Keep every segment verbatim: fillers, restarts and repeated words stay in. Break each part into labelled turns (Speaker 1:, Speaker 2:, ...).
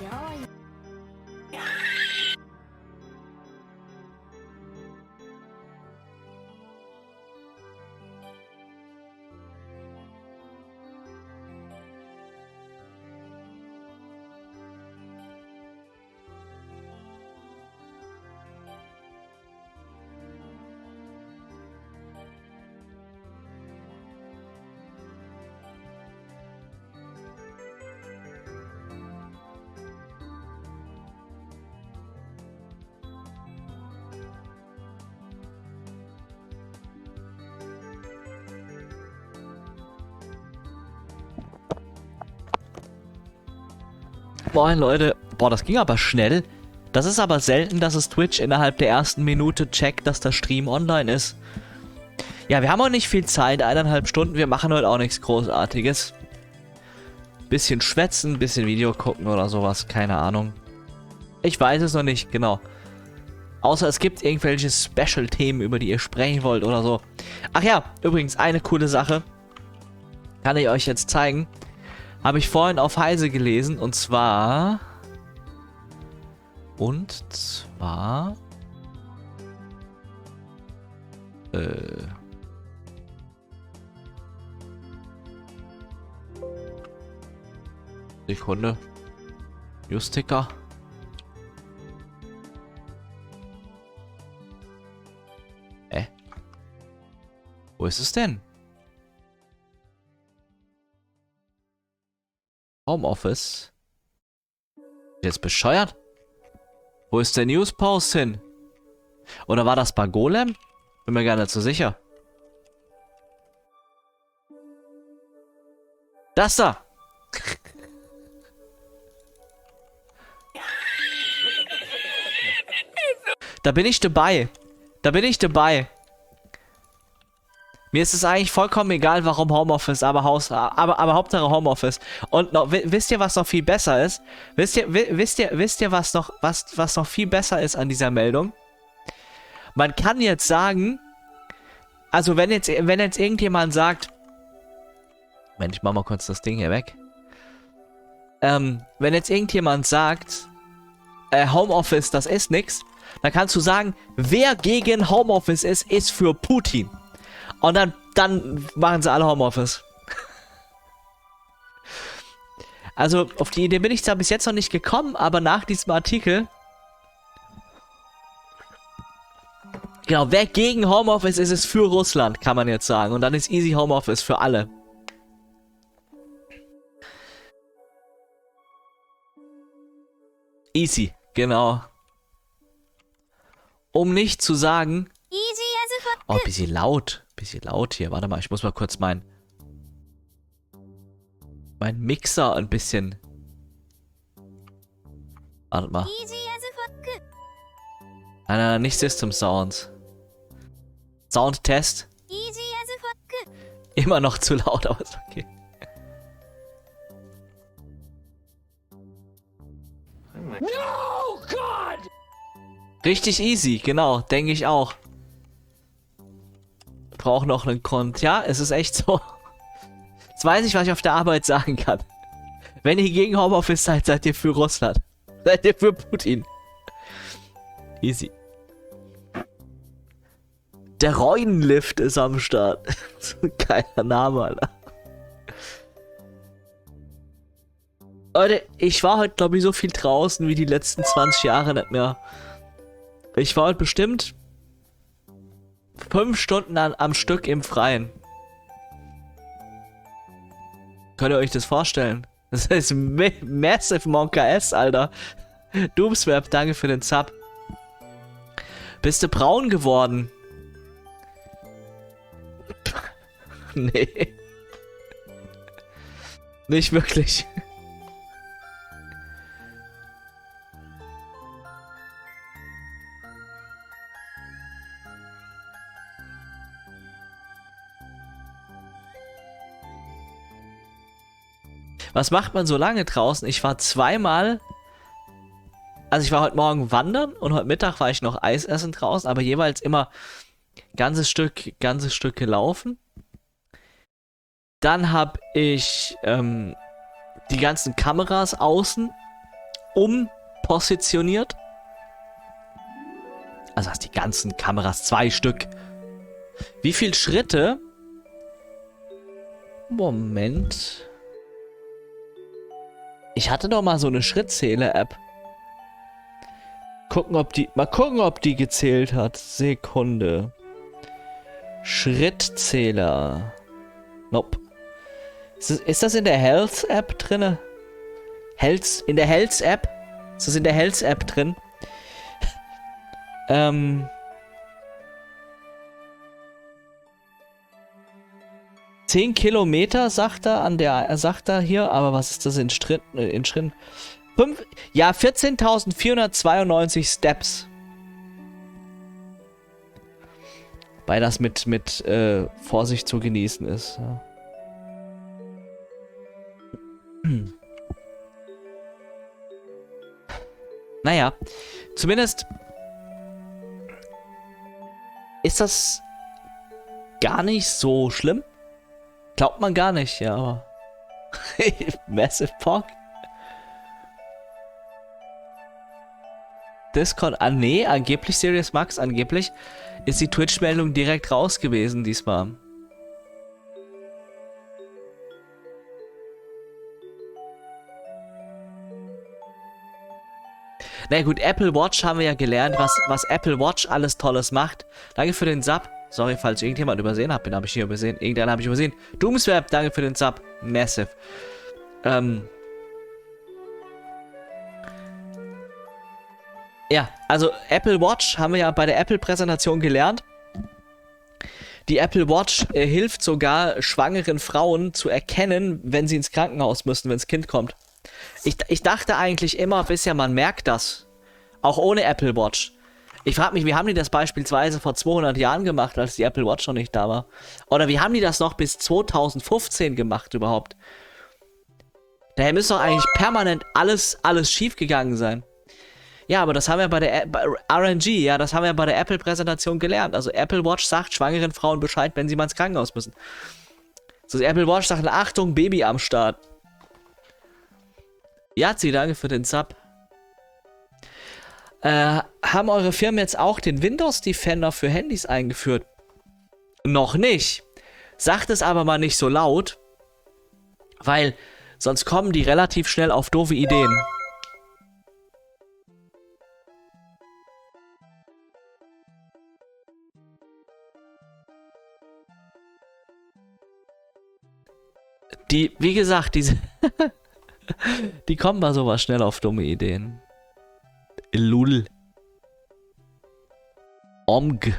Speaker 1: Moin Leute, boah, das ging aber schnell. Das ist aber selten, dass es Twitch innerhalb der ersten Minute checkt, dass der Stream online ist. Ja, wir haben auch nicht viel Zeit, eineinhalb Stunden, wir machen heute auch nichts Großartiges. Bisschen schwätzen, bisschen Video gucken oder sowas, keine Ahnung. Ich weiß es noch nicht, genau. Außer es gibt irgendwelche Special-Themen, über die ihr sprechen wollt oder so. Ach ja, übrigens, eine coole Sache. Kann ich euch jetzt zeigen. Habe ich vorhin auf Heise gelesen, und zwar... Und zwar... Äh... Sekunde. Newsticker. Äh? Wo ist es denn? Homeoffice. Jetzt bescheuert? Wo ist der Newspost hin? Oder war das bei Golem? Bin mir gar nicht so sicher. Das da! Da bin ich dabei. Da bin ich dabei. Mir ist es eigentlich vollkommen egal, warum Homeoffice, aber Haus, aber, aber Hauptsache Homeoffice. Und noch, wisst ihr, was noch viel besser ist? Wisst ihr, wisst ihr, wisst ihr, was noch, was, was noch viel besser ist an dieser Meldung? Man kann jetzt sagen, also wenn jetzt, wenn jetzt irgendjemand sagt, Mensch, ich mach mal kurz das Ding hier weg. Ähm, wenn jetzt irgendjemand sagt, äh, Homeoffice, das ist nix, dann kannst du sagen, wer gegen Homeoffice ist, ist für Putin. Und dann, dann machen sie alle Homeoffice. Also, auf die Idee bin ich zwar bis jetzt noch nicht gekommen, aber nach diesem Artikel... Genau, wer gegen Homeoffice ist, ist für Russland, kann man jetzt sagen. Und dann ist easy Homeoffice für alle. Easy, genau. Um nicht zu sagen... Oh, bisschen laut. Bisschen laut hier. Warte mal, ich muss mal kurz mein... Mein Mixer ein bisschen... Warte mal. Nein, nein, nein, nicht System Sounds. Soundtest. Immer noch zu laut, aber ist okay. No, God! Richtig easy, genau, denke ich auch. Brauche noch einen Grund. Ja, es ist echt so. Jetzt weiß ich, was ich auf der Arbeit sagen kann. Wenn ihr gegen Homeoffice seid, seid ihr für Russland. Seid ihr für Putin. Easy. Der Reunenlift ist am Start. So ein geiler Name, Alter. Leute, ich war heute, glaube ich, so viel draußen wie die letzten zwanzig Jahre nicht mehr. Ich war heute bestimmt fünf Stunden an, am Stück im Freien. Könnt ihr euch das vorstellen? Das ist Massive Monka S, Alter. Doomswap, danke für den Sub. Bist du braun geworden? Nee. Nicht wirklich. Was macht man so lange draußen? Ich war zweimal... Also ich war heute Morgen wandern und heute Mittag war ich noch Eis essen draußen, aber jeweils immer ganzes Stück, ganzes Stück gelaufen. Dann habe ich ähm, die ganzen Kameras außen umpositioniert. Also hast die ganzen Kameras, zwei Stück. Wie viele Schritte? Moment. Ich hatte doch mal so eine Schrittzähler-App. Gucken, ob die. Mal gucken, ob die gezählt hat. Sekunde. Schrittzähler. Nope. Ist das, ist das in der Health-App drinne? Health, in der Health-App? Ist das in der Health-App drin? ähm. zehn Kilometer, sagt er, an der, sagt er hier, aber was ist das in Schritten? In Schritten? Fünf, ja, vierzehntausendvierhundertzweiundneunzig Steps. Weil das mit, mit äh, Vorsicht zu genießen ist. Ja. Hm. Naja, zumindest ist das gar nicht so schlimm. Glaubt man gar nicht, ja, aber Massive Pog. Discord, ah nee, angeblich Serious Max, angeblich ist die Twitch-Meldung direkt raus gewesen diesmal. Na gut, Apple Watch haben wir ja gelernt, was, was Apple Watch alles Tolles macht. Danke für den Sub. Sorry, falls ich irgendjemand übersehen habe, den habe ich hier übersehen. Irgendeinen habe ich übersehen. Doomsweb, danke für den Sub. Massive. Ähm. Ja, also Apple Watch haben wir ja bei der Apple-Präsentation gelernt. Die Apple Watch äh, hilft sogar schwangeren Frauen zu erkennen, wenn sie ins Krankenhaus müssen, wenn das Kind kommt. Ich, ich dachte eigentlich immer, bisher man merkt das. Auch ohne Apple Watch. Ich frage mich, wie haben die das beispielsweise vor zweihundert Jahren gemacht, als die Apple Watch noch nicht da war? Oder wie haben die das noch bis zweitausendfünfzehn gemacht überhaupt? Daher müsste doch eigentlich permanent alles, alles schief gegangen sein. Ja, aber das haben wir bei der bei R N G, ja, das haben wir bei der Apple-Präsentation gelernt. Also Apple Watch sagt schwangeren Frauen Bescheid, wenn sie mal ins Krankenhaus müssen. So, die Apple Watch sagt, Achtung, Baby am Start. Jazi, danke für den Sub. Äh, haben eure Firmen jetzt auch den Windows Defender für Handys eingeführt? Noch nicht. Sagt es aber mal nicht so laut, weil sonst kommen die relativ schnell auf doofe Ideen. Die, wie gesagt, diese die kommen bei sowas schnell auf dumme Ideen. Lul. Omg.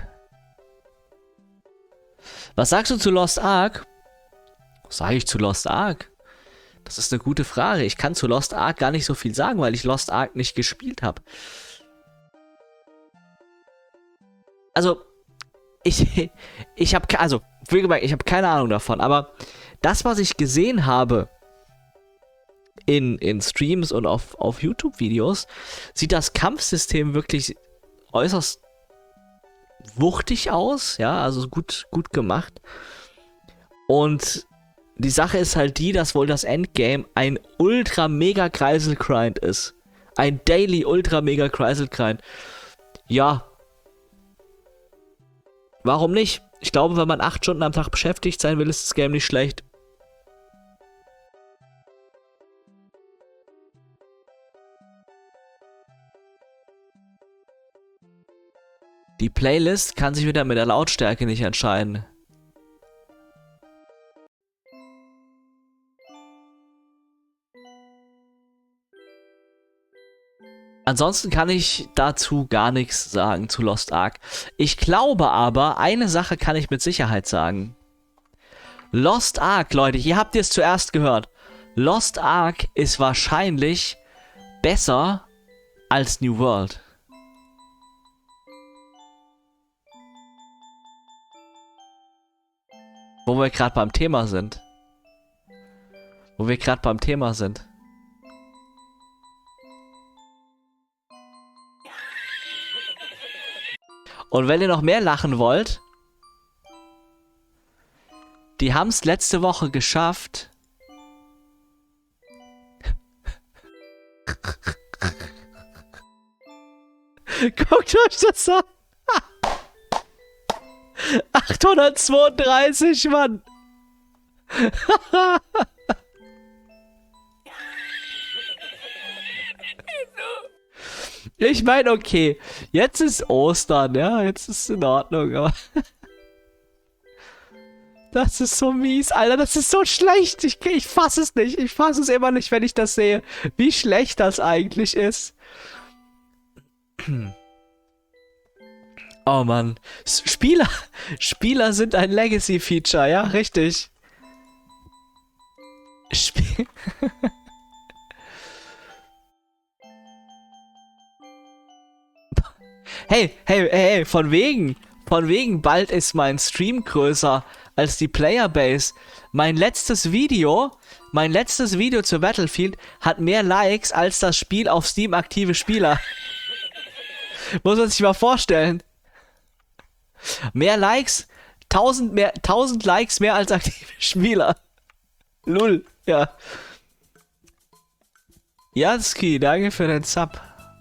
Speaker 1: Was sagst du zu Lost Ark? Was sage ich zu Lost Ark? Das ist eine gute Frage. Ich kann zu Lost Ark gar nicht so viel sagen, weil ich Lost Ark nicht gespielt habe. Also, ich, ich habe, also, wie gesagt, ich habe keine Ahnung davon, aber das, was ich gesehen habe in, in Streams und auf, auf YouTube-Videos, sieht das Kampfsystem wirklich äußerst wuchtig aus, ja, also gut, gut gemacht. Und die Sache ist halt die, dass wohl das Endgame ein Ultra-Mega-Kreisel-Grind ist. Ein Daily Ultra-Mega-Kreisel-Grind. Ja. Warum nicht? Ich glaube, wenn man acht Stunden am Tag beschäftigt sein will, ist das Game nicht schlecht. Die Playlist kann sich wieder mit der Lautstärke nicht entscheiden. Ansonsten kann ich dazu gar nichts sagen zu Lost Ark. Ich glaube aber, eine Sache kann ich mit Sicherheit sagen. Lost Ark, Leute, hier habt ihr es zuerst gehört. Lost Ark ist wahrscheinlich besser als New World. Wo wir gerade beim Thema sind. Wo wir gerade beim Thema sind. Und wenn ihr noch mehr lachen wollt, die haben es letzte Woche geschafft. Guckt euch das an. achthundertzweiunddreißig, Mann. Ich meine, okay, jetzt ist Ostern, ja, jetzt ist es in Ordnung, aber das ist so mies, Alter, das ist so schlecht. Ich, ich fasse es nicht, ich fasse es immer nicht, wenn ich das sehe, wie schlecht das eigentlich ist. Oh Mann, Spieler, Spieler sind ein Legacy-Feature, ja, richtig. Spiel Hey, hey, hey, hey, von wegen, von wegen, bald ist mein Stream größer als die Playerbase. Mein letztes Video, mein letztes Video zu Battlefield hat mehr Likes als das Spiel auf Steam aktive Spieler. Muss man sich mal vorstellen. Mehr Likes, tausend mehr, tausend Likes mehr als aktive Spieler. Lull, ja. Janski, danke für den Sub.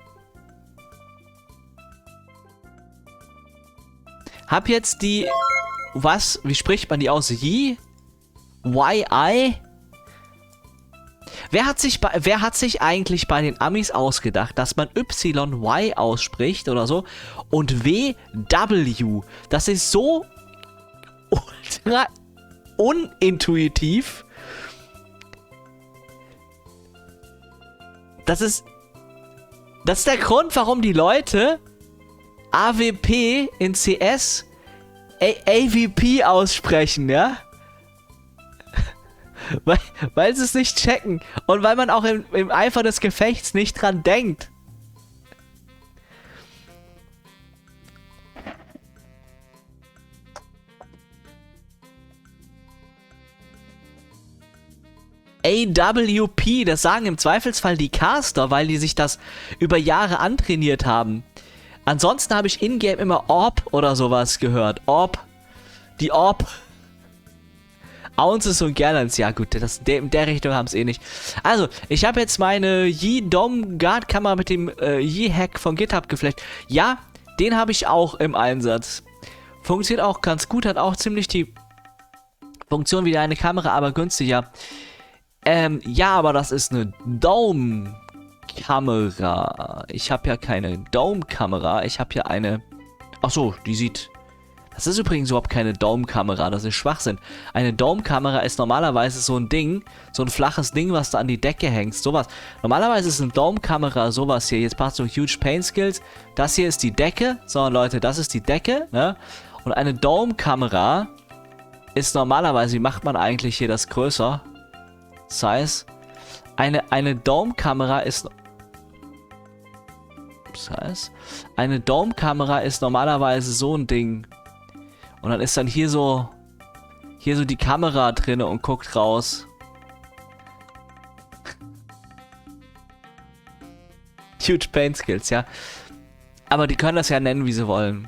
Speaker 1: Hab jetzt die, was, wie spricht man die aus? Yi? Y-I? Wer hat sich bei, wer hat sich eigentlich bei den Amis ausgedacht, dass man Y-Y ausspricht oder so und W-W? Das ist so ultra unintuitiv. Das ist, das ist der Grund, warum die Leute A W P in C S A V P aussprechen, ja? weil, weil sie es nicht checken. Und weil man auch im, im Eifer des Gefechts nicht dran denkt. A W P, das sagen im Zweifelsfall die Caster, weil die sich das über Jahre antrainiert haben. Ansonsten habe ich in-game immer Orb oder sowas gehört. Orb. Die Orb. Ounces und Gallons. Ja gut, das, in der Richtung haben es eh nicht. Also, ich habe jetzt meine Yi-Dom Guard-Kamera mit dem äh, Yi-Hack von GitHub geflecht. Ja, den habe ich auch im Einsatz. Funktioniert auch ganz gut, hat auch ziemlich die Funktion wie eine Kamera, aber günstiger. Ähm, ja, aber das ist eine Dome Kamera. Ich habe ja keine Dome-Kamera. Ich habe hier eine... Achso, die sieht... Das ist übrigens überhaupt keine Dome-Kamera. Das ist Schwachsinn. Eine Dome-Kamera ist normalerweise so ein Ding, so ein flaches Ding, was du an die Decke hängst. Sowas. Normalerweise ist eine Dome-Kamera sowas hier. Jetzt passt so Huge Paint Skills. Das hier ist die Decke. So, Leute, das ist die Decke, ne? Und eine Dome-Kamera ist normalerweise... Wie macht man eigentlich hier das größer? Size. Eine, eine Dome-Kamera ist... Das heißt, eine Dome-Kamera ist normalerweise so ein Ding. Und dann ist dann hier so... Hier so die Kamera drinne und guckt raus. Huge Paint Skills, ja. Aber die können das ja nennen, wie sie wollen.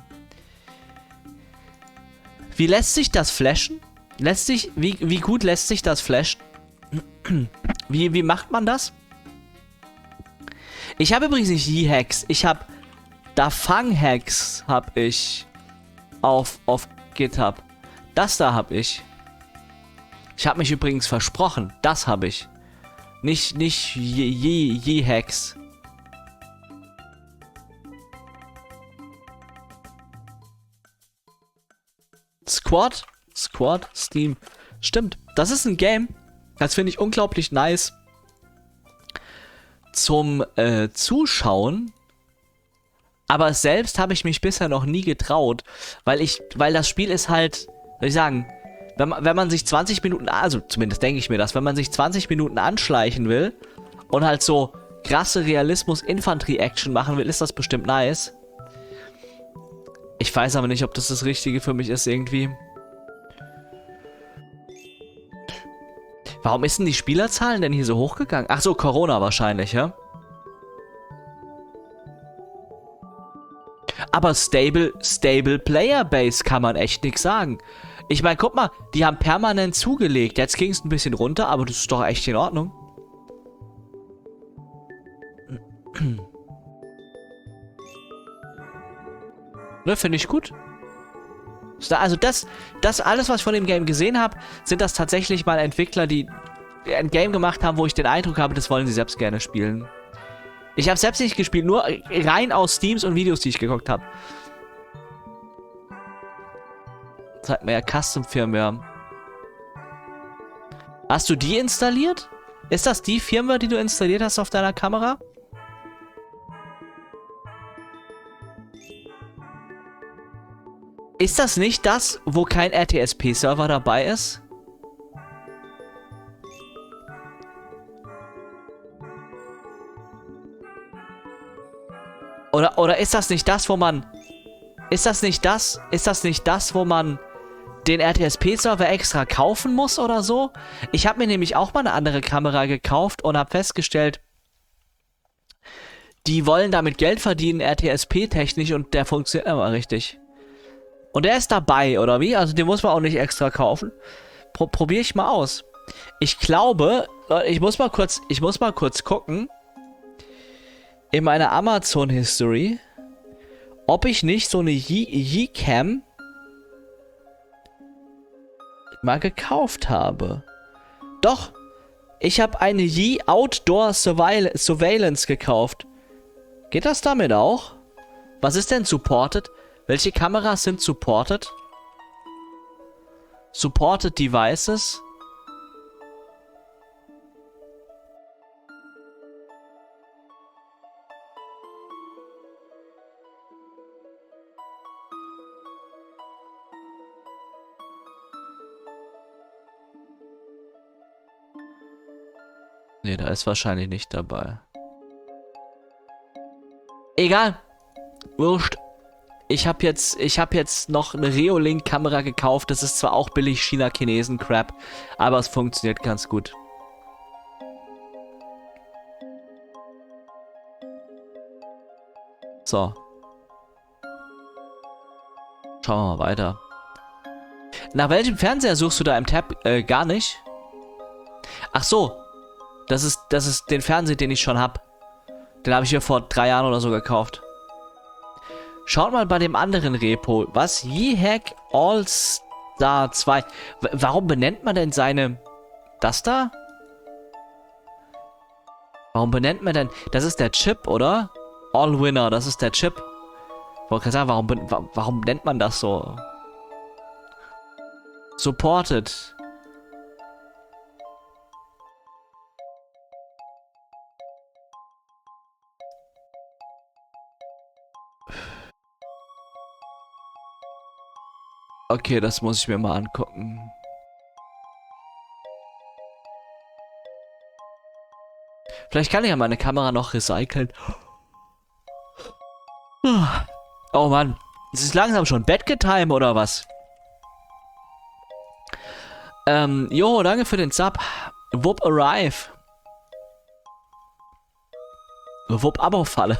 Speaker 1: Wie lässt sich das flashen? Lässt sich... Wie, wie gut lässt sich das flashen? Wie, wie macht man das? Ich habe übrigens nicht Yi-Hacks. Ich habe Dafang-Hacks habe ich auf, auf GitHub. Das da habe ich. Ich habe mich übrigens versprochen. Das habe ich. Nicht, nicht Yi-Hacks. Squad? Squad? Steam. Stimmt. Das ist ein Game. Das finde ich unglaublich nice. Zum äh, Zuschauen. Aber selbst habe ich mich bisher noch nie getraut. Weil ich, weil das Spiel ist halt, soll ich sagen, wenn man, wenn man sich zwanzig Minuten, also zumindest denke ich mir das, wenn man sich zwanzig Minuten anschleichen will und halt so krasse Realismus-Infanterie-Action machen will, ist das bestimmt nice. Ich weiß aber nicht, ob das das Richtige für mich ist irgendwie. Warum ist denn die Spielerzahlen denn hier so hochgegangen? Ach so, Corona wahrscheinlich, ja? Aber stable, stable Player Base kann man echt nichts sagen. Ich meine, guck mal, die haben permanent zugelegt. Jetzt ging es ein bisschen runter, aber das ist doch echt in Ordnung. Ne, finde ich gut. Also das, das alles, was ich von dem Game gesehen habe, sind das tatsächlich mal Entwickler, die ein Game gemacht haben, wo ich den Eindruck habe, das wollen sie selbst gerne spielen. Ich habe selbst nicht gespielt, nur rein aus Steams und Videos, die ich geguckt habe. Zeigt mir ja Custom Firmware. Hast du die installiert? Ist das die Firmware, die du installiert hast auf deiner Kamera? Ist das nicht das, wo kein R T S P-Server dabei ist? Oder, oder ist das nicht das, wo man... Ist das nicht das? Ist das nicht das, wo man den R T S P-Server extra kaufen muss oder so? Ich habe mir nämlich auch mal eine andere Kamera gekauft und habe festgestellt, die wollen damit Geld verdienen, R T S P-technisch, und der funktioniert immer richtig. Und der ist dabei, oder wie? Also den muss man auch nicht extra kaufen. Pro probiere ich mal aus. Ich glaube, ich muss mal kurz, ich muss mal kurz gucken in meiner Amazon History, ob ich nicht so eine Yi-Cam mal gekauft habe. Doch, ich habe eine Yi Outdoor Surveil Surveillance gekauft. Geht das damit auch? Was ist denn supported? Welche Kameras sind supported? Supported Devices? Nee, da ist wahrscheinlich nicht dabei. Egal. Wurscht. Ich habe jetzt, ich habe jetzt noch eine Reolink-Kamera gekauft. Das ist zwar auch billig China-Chinesen-Crap, aber es funktioniert ganz gut. So. Schauen wir mal weiter. Nach welchem Fernseher suchst du da im Tab? Äh, gar nicht. Ach so. Das ist, das ist den Fernseher, den ich schon habe. Den habe ich mir vor drei Jahren oder so gekauft. Schaut mal bei dem anderen Repo. Was? Yi-Hack All-Star zwei. W warum benennt man denn seine... Das da? Warum benennt man denn... Das ist der Chip, oder? All-Winner, das ist der Chip. Ich wollte gerade sagen, warum, wa warum nennt man das so? Supported. Okay, das muss ich mir mal angucken. Vielleicht kann ich ja meine Kamera noch recyceln. Oh Mann. Es ist langsam schon Bettgetime oder was? Ähm, jo, danke für den Sub. Wupp Arrive. Wupp Abo-Falle.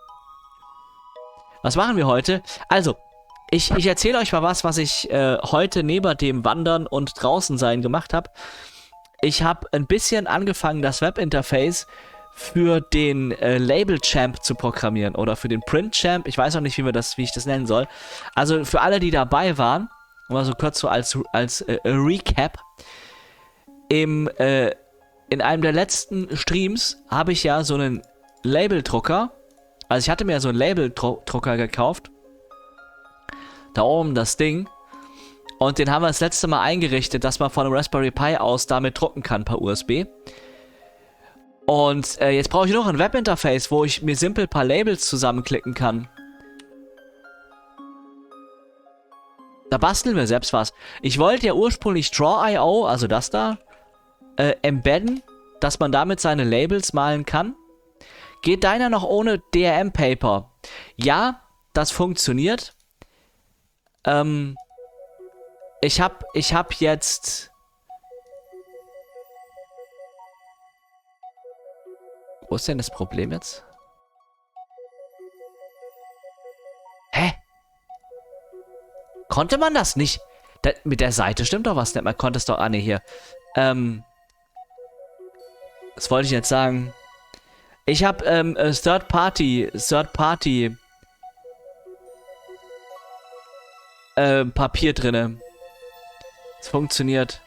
Speaker 1: Was machen wir heute? Also, ich, ich erzähle euch mal was, was ich äh, heute neben dem Wandern und draußen sein gemacht habe. Ich habe ein bisschen angefangen, das Webinterface für den äh, Label Champ zu programmieren oder für den Print Champ. Ich weiß noch nicht, wie, wir das, wie ich das nennen soll. Also für alle, die dabei waren, mal so kurz so als, als äh, Recap. Im, äh, in einem der letzten Streams habe ich ja so einen Labeldrucker. Also ich hatte mir so einen Labeldrucker gekauft. Da oben das Ding. Und den haben wir das letzte Mal eingerichtet, dass man von einem Raspberry Pi aus damit drucken kann per U S B. Und äh, jetzt brauche ich noch ein Webinterface, wo ich mir simpel ein paar Labels zusammenklicken kann. Da basteln wir selbst was. Ich wollte ja ursprünglich Draw Punkt i o, also das da, äh, embedden, dass man damit seine Labels malen kann. Geht deiner noch ohne D R M-Paper? Ja, das funktioniert. Ähm, ich hab, ich hab jetzt... Wo ist denn das Problem jetzt? Hä? Konnte man das nicht? Da, mit der Seite stimmt doch was nicht. Man konnte es doch... Ah, ne, hier. Ähm... Was wollte ich jetzt sagen? Ich habe ähm, Third Party... Third Party... äh, Papier drinne. Es funktioniert.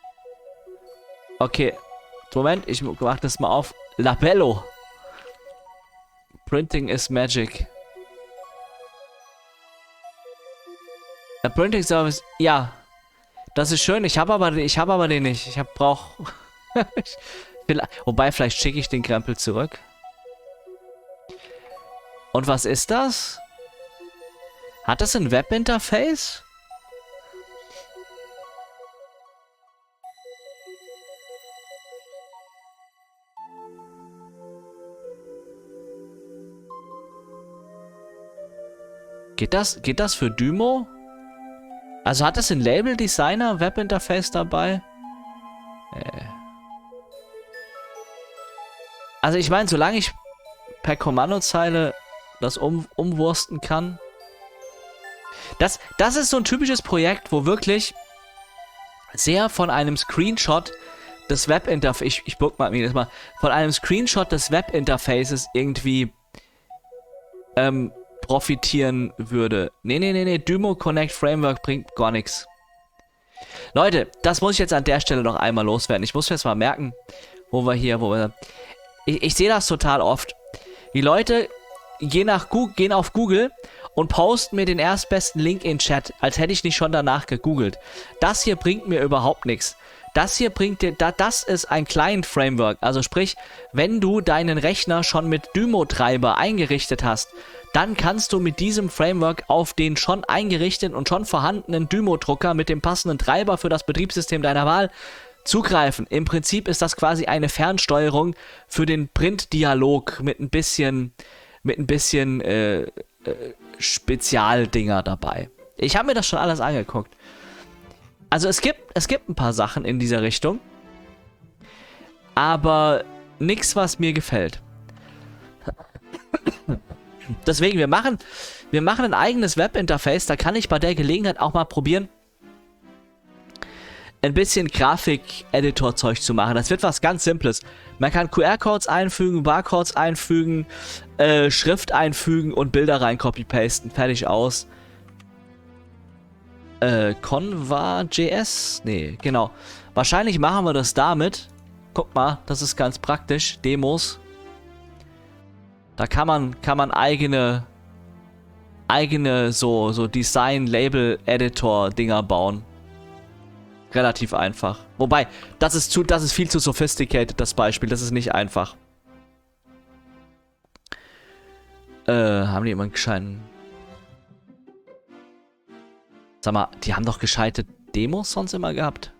Speaker 1: Okay. Moment, ich mach das mal auf. Labello. Printing is magic. Der Printing Service, ja. Das ist schön. Ich habe aber, ich habe aber den nicht. Ich hab, brauch. Wobei, vielleicht schicke ich den Krempel zurück. Und was ist das? Hat das ein Webinterface? Geht das, geht das für Dymo? Also hat es ein Label Designer Webinterface dabei? Äh. Also ich meine, solange ich per Kommandozeile das um, umwursten kann. Das, das ist so ein typisches Projekt, wo wirklich sehr von einem Screenshot des Webinterfaces, ich, ich bookmark mir das mal, von einem Screenshot des Webinterfaces irgendwie ähm, profitieren würde. Nee, nee, nee, nee, Dymo Connect Framework bringt gar nichts. Leute, das muss ich jetzt an der Stelle noch einmal loswerden. Ich muss jetzt mal merken, wo wir hier, wo wir... Ich, ich sehe das total oft. Die Leute gehen, nach Google, gehen auf Google und posten mir den erstbesten Link in den Chat, als hätte ich nicht schon danach gegoogelt. Das hier bringt mir überhaupt nichts. Das hier bringt dir, da, das ist ein Client-Framework. Also sprich, wenn du deinen Rechner schon mit Dymo-Treiber eingerichtet hast, dann kannst du mit diesem Framework auf den schon eingerichteten und schon vorhandenen Dymo-Drucker mit dem passenden Treiber für das Betriebssystem deiner Wahl zugreifen. Im Prinzip ist das quasi eine Fernsteuerung für den Print-Dialog mit ein bisschen, mit ein bisschen äh, äh, Spezialdinger dabei. Ich habe mir das schon alles angeguckt. Also es gibt, es gibt ein paar Sachen in dieser Richtung, aber nichts, was mir gefällt. Deswegen, wir machen, wir machen ein eigenes Webinterface, da kann ich bei der Gelegenheit auch mal probieren, ein bisschen Grafik-Editor-Zeug zu machen. Das wird was ganz Simples. Man kann Q R-Codes einfügen, Barcodes einfügen, äh, Schrift einfügen und Bilder rein copy-pasten. Fertig aus. Äh, Conva.js? Nee, genau. Wahrscheinlich machen wir das damit. Guck mal, das ist ganz praktisch. Demos. Da kann man, kann man eigene, eigene so, so Design-Label-Editor-Dinger bauen. Relativ einfach. Wobei, das ist zu, das ist viel zu sophisticated, das Beispiel. Das ist nicht einfach. Äh, haben die immer einen gescheiten... Sag mal, die haben doch gescheite Demos sonst immer gehabt.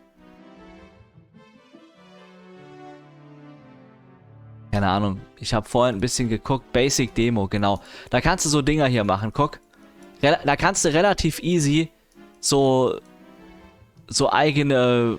Speaker 1: Keine Ahnung. Ich habe vorhin ein bisschen geguckt. Basic Demo, genau. Da kannst du so Dinger hier machen. Guck. Rel da kannst du relativ easy so... so eigene,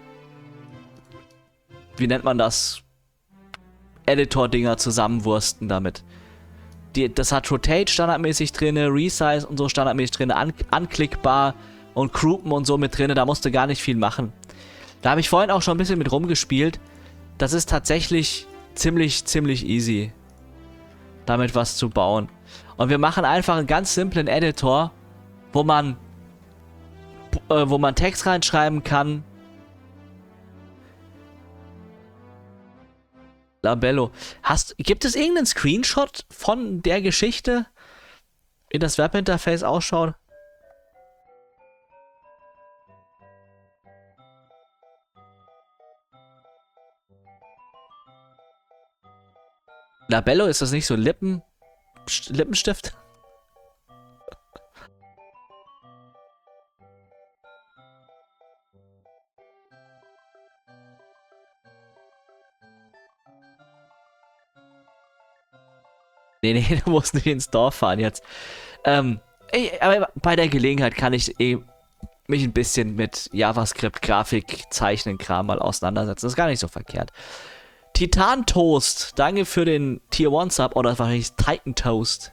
Speaker 1: wie nennt man das, Editor-Dinger zusammenwursten damit. Die, das hat Rotate standardmäßig drin, Resize und so standardmäßig drin, an, anklickbar und Groupen und so mit drin, da musst du gar nicht viel machen. Da habe ich vorhin auch schon ein bisschen mit rumgespielt. Das ist tatsächlich ziemlich, ziemlich easy, damit was zu bauen. Und wir machen einfach einen ganz simplen Editor, wo man wo man Text reinschreiben kann. Labello. Hast, gibt es irgendeinen Screenshot von der Geschichte, wie das Webinterface ausschaut? Labello, ist das nicht so Lippen, Lippenstift? Nee, nee, du musst nicht ins Dorf fahren jetzt. Ähm, ey, aber bei der Gelegenheit kann ich eh mich ein bisschen mit JavaScript, Grafik, Zeichnen, Kram mal auseinandersetzen. Das ist gar nicht so verkehrt. Titan Toast, danke für den Tier eins Sub, oder wahrscheinlich Titan Toast.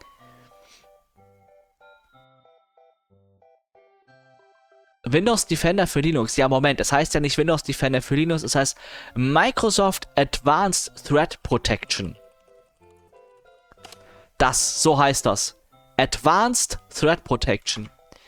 Speaker 1: Windows Defender für Linux. Ja, Moment, es heißt ja nicht Windows Defender für Linux, es heißt Microsoft Advanced Threat Protection. Das, so heißt das. Advanced Threat Protection.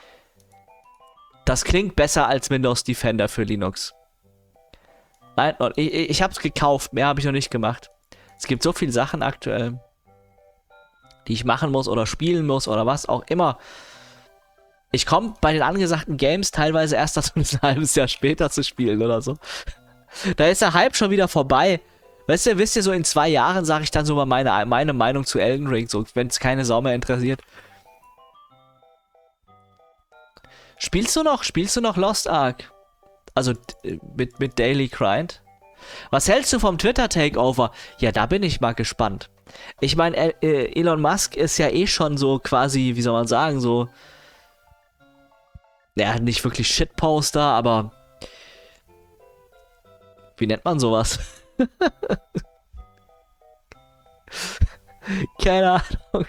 Speaker 1: Das klingt besser als Windows Defender für Linux. Nein, ich, ich habe es gekauft. Mehr habe ich noch nicht gemacht. Es gibt so viele Sachen aktuell, die ich machen muss oder spielen muss oder was auch immer. Ich komme bei den angesagten Games teilweise erst dazu, ein halbes Jahr später zu spielen oder so. Da ist der Hype schon wieder vorbei. Weißt du, wisst ihr, so in zwei Jahren sage ich dann so mal meine, meine Meinung zu Elden Ring, so, wenn es keine Sau mehr interessiert. Spielst du noch, spielst du noch Lost Ark? Also mit, mit Daily Grind? Was hältst du vom Twitter-Takeover? Ja, da bin ich mal gespannt. Ich meine, äh, Elon Musk ist ja eh schon so quasi, wie soll man sagen, so... Ja, nicht wirklich Shitposter, aber... Wie nennt man sowas? Keine Ahnung.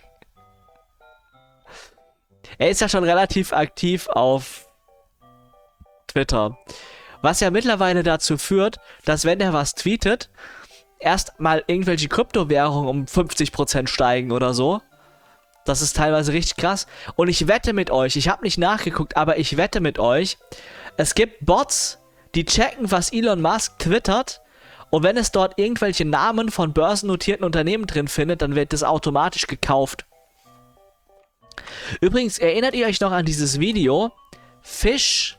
Speaker 1: Er ist ja schon relativ aktiv auf Twitter. Was ja mittlerweile dazu führt, dass wenn er was tweetet, erstmal irgendwelche Kryptowährungen um fünfzig Prozent steigen oder so. Das ist teilweise richtig krass. Und ich wette mit euch, ich habe nicht nachgeguckt, aber ich wette mit euch, es gibt Bots, die checken, was Elon Musk twittert. Und wenn es dort irgendwelche Namen von börsennotierten Unternehmen drin findet, dann wird das automatisch gekauft. Übrigens, erinnert ihr euch noch an dieses Video? Fish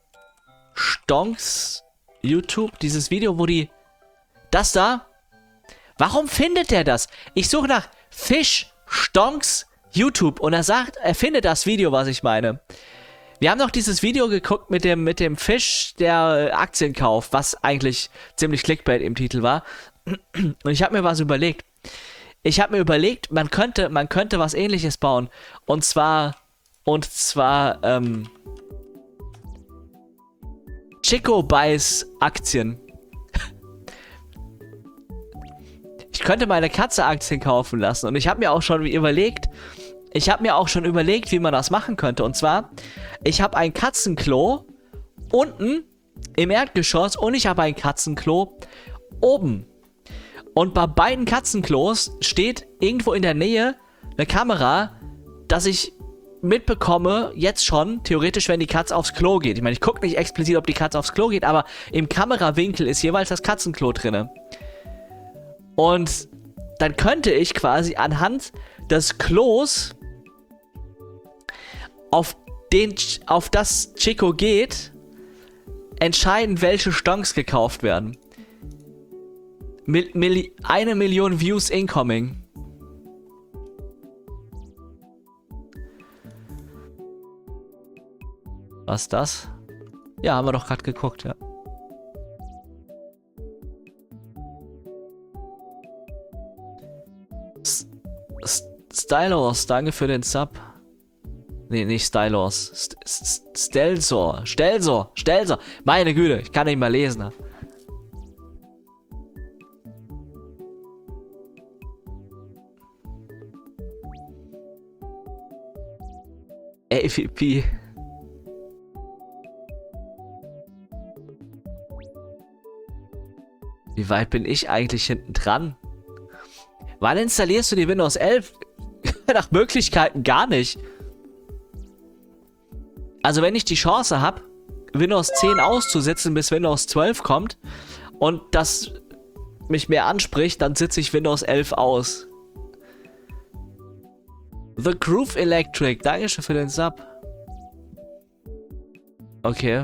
Speaker 1: Stonks YouTube, dieses Video, wo die... Das da? Warum findet der das? Ich suche nach Fish Stonks YouTube und er sagt, er findet das Video, was ich meine. Wir haben noch dieses Video geguckt mit dem, mit dem Fisch, der Aktien kauft, was eigentlich ziemlich Clickbait im Titel war. Und ich habe mir was überlegt. Ich habe mir überlegt, man könnte, man könnte was Ähnliches bauen. Und zwar, und zwar, ähm, Chico buys Aktien. Ich könnte meine Katze Aktien kaufen lassen. Und ich habe mir auch schon überlegt, ich habe mir auch schon überlegt, wie man das machen könnte. Und zwar, ich habe ein Katzenklo unten im Erdgeschoss und ich habe ein Katzenklo oben. Und bei beiden Katzenklos steht irgendwo in der Nähe eine Kamera, dass ich mitbekomme, jetzt schon, theoretisch, wenn die Katze aufs Klo geht. Ich meine, ich gucke nicht explizit, ob die Katze aufs Klo geht, aber im Kamerawinkel ist jeweils das Katzenklo drinne. Und dann könnte ich quasi anhand des Klos, auf, den, auf das Chico geht, entscheiden, welche Stonks gekauft werden. Mil, Mil, eine Million Views incoming. Was ist das? Ja, haben wir doch gerade geguckt, ja. S S Stylos, danke für den Sub. Nee, nicht Stylos. St St Stelsor. Stelsor. Stelsor. Meine Güte, ich kann nicht mal lesen. Ne? A V P. Wie weit bin ich eigentlich hinten dran? Wann installierst du die Windows elf? Nach Möglichkeiten gar nicht. Also wenn ich die Chance habe, Windows zehn auszusitzen, bis Windows zwölf kommt und das mich mehr anspricht, dann sitze ich Windows elf aus. The Groove Electric, dankeschön für den Sub. Okay.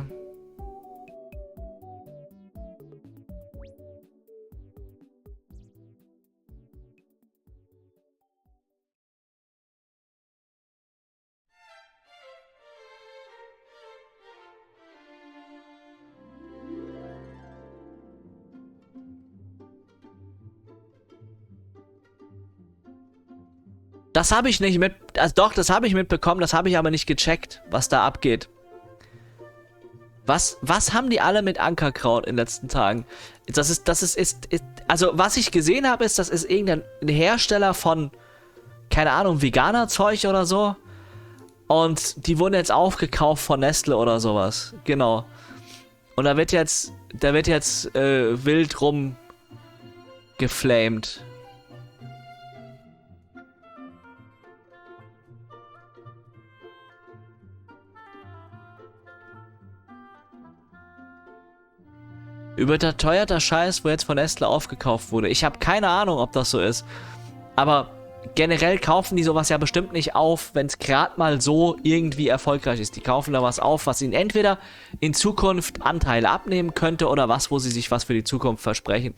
Speaker 1: Das habe ich nicht mit... Also doch, das habe ich mitbekommen, das habe ich aber nicht gecheckt, was da abgeht. Was, was haben die alle mit Ankerkraut in den letzten Tagen? Das ist, das ist, ist, ist also was ich gesehen habe, ist, das ist irgendein Hersteller von, keine Ahnung, veganer Zeug oder so. Und die wurden jetzt aufgekauft von Nestle oder sowas. Genau. Und da wird jetzt, da wird jetzt äh, wild rum geflamed. Überteuerter Scheiß, wo jetzt von Nestle aufgekauft wurde. Ich habe keine Ahnung, ob das so ist. Aber generell kaufen die sowas ja bestimmt nicht auf, wenn es gerade mal so irgendwie erfolgreich ist. Die kaufen da was auf, was ihnen entweder in Zukunft Anteile abnehmen könnte oder was, wo sie sich was für die Zukunft versprechen.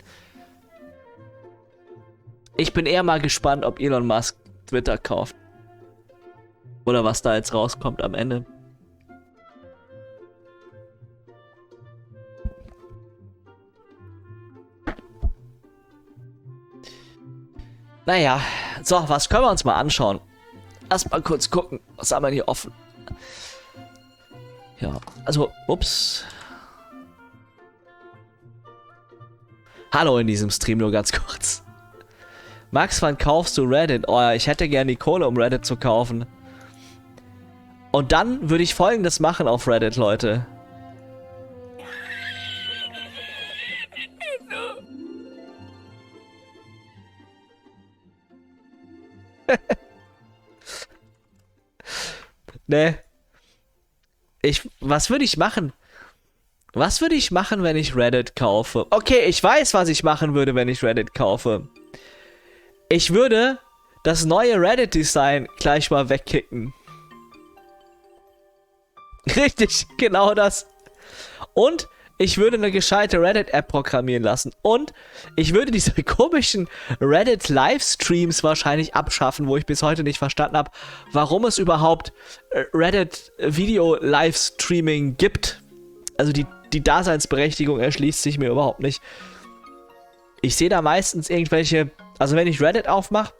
Speaker 1: Ich bin eher mal gespannt, ob Elon Musk Twitter kauft. Oder was da jetzt rauskommt am Ende. Naja, so, was können wir uns mal anschauen? Erst mal kurz gucken, was haben wir hier offen? Ja, also, ups. Hallo in diesem Stream, nur ganz kurz. Max, wann kaufst du Reddit? Oh ja, ich hätte gerne die Kohle, um Reddit zu kaufen. Und dann würde ich Folgendes machen auf Reddit, Leute. Ne. Ich, was würde ich machen? Was würde ich machen, wenn ich Reddit kaufe? Okay, ich weiß, was ich machen würde, wenn ich Reddit kaufe. Ich würde das neue Reddit-Design gleich mal wegkicken. Richtig, genau das. Und ich würde eine gescheite Reddit-App programmieren lassen. Und ich würde diese komischen Reddit-Livestreams wahrscheinlich abschaffen, wo ich bis heute nicht verstanden habe, warum es überhaupt Reddit-Video-Livestreaming gibt. Also die, die Daseinsberechtigung erschließt sich mir überhaupt nicht. Ich sehe da meistens irgendwelche... Also wenn ich Reddit aufmache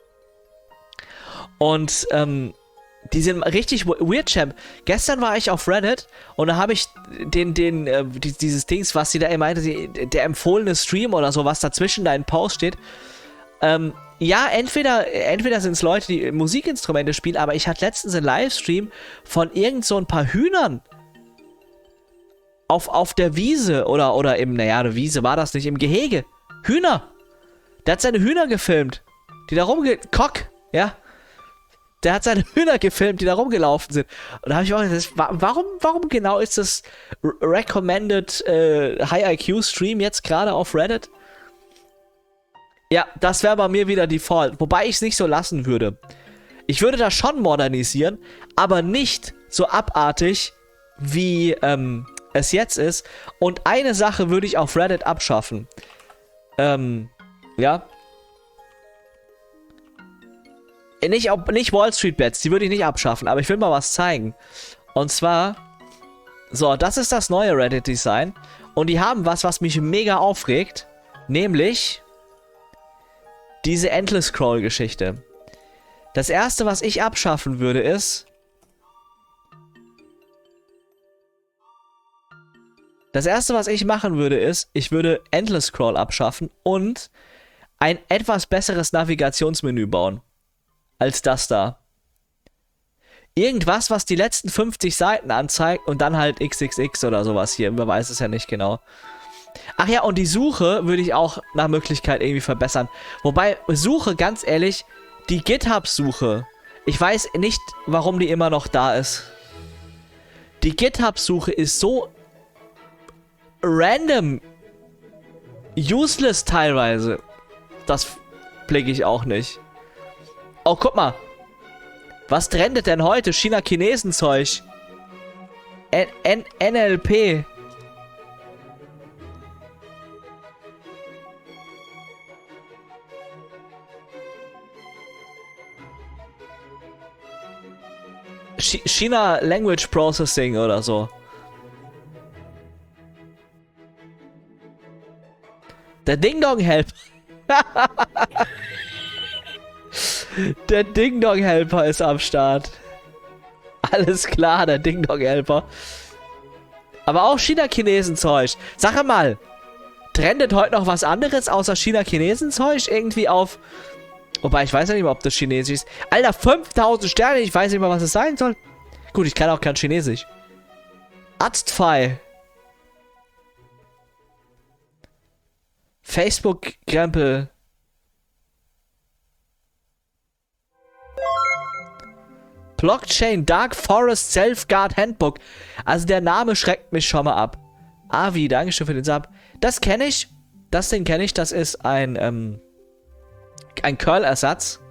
Speaker 1: und ähm, die sind richtig weird, Champ. Gestern war ich auf Reddit und da habe ich den, den, äh, dieses Dings, was sie da immer meinte, der empfohlene Stream oder so, was dazwischen da in Pause steht. Ähm, ja, entweder, entweder sind es Leute, die Musikinstrumente spielen, aber ich hatte letztens einen Livestream von irgend so ein paar Hühnern auf, auf der Wiese oder, oder im, naja, eine Wiese war das nicht, im Gehege. Hühner! Der hat seine Hühner gefilmt, die da rumge... Cock, ja. Der hat seine Hühner gefilmt, die da rumgelaufen sind. Und da habe ich auch gedacht, warum, warum genau ist das Recommended äh, High I Q Stream jetzt gerade auf Reddit? Ja, das wäre bei mir wieder Default. Wobei ich es nicht so lassen würde. Ich würde das schon modernisieren, aber nicht so abartig, wie ähm, es jetzt ist. Und eine Sache würde ich auf Reddit abschaffen. Ähm... Ja. Nicht, nicht Wall Street Bets, die würde ich nicht abschaffen, aber ich will mal was zeigen. Und zwar, so, das ist das neue Reddit-Design. Und die haben was, was mich mega aufregt. Nämlich diese Endless Scroll-Geschichte. Das erste, was ich abschaffen würde, ist... Das erste, was ich machen würde, ist, ich würde Endless Scroll abschaffen und ein etwas besseres Navigationsmenü bauen. Als das da. Irgendwas, was die letzten fünfzig Seiten anzeigt und dann halt X X X oder sowas hier. Man weiß es ja nicht genau. Ach ja, und die Suche würde ich auch nach Möglichkeit irgendwie verbessern. Wobei, Suche, ganz ehrlich, die GitHub-Suche, ich weiß nicht, warum die immer noch da ist. Die GitHub-Suche ist so random, useless teilweise. Das blicke ich auch nicht. Oh, guck mal. Was trendet denn heute? China-Chinesen-Zeug. N L P. Ch China Language Processing oder so. Der Ding-Dong-Helper. Der Ding-Dong-Helper ist am Start. Alles klar, der Ding-Dong-Helper. Aber auch China-Chinesen-Zeug. Sag mal, trendet heute noch was anderes außer China-Chinesen-Zeug irgendwie auf... Wobei, ich weiß ja nicht mehr, ob das Chinesisch ist. Alter, fünftausend Sterne, ich weiß nicht mehr, was es sein soll. Gut, ich kann auch kein Chinesisch. Arztfei. Facebook-Krempel. Blockchain Dark Forest Self-Guard Handbook. Also der Name schreckt mich schon mal ab. Avi, Dankeschön für den Sub. Das kenne ich. Das Ding kenne ich. Das ist ein, ähm, ein Curl-Ersatz.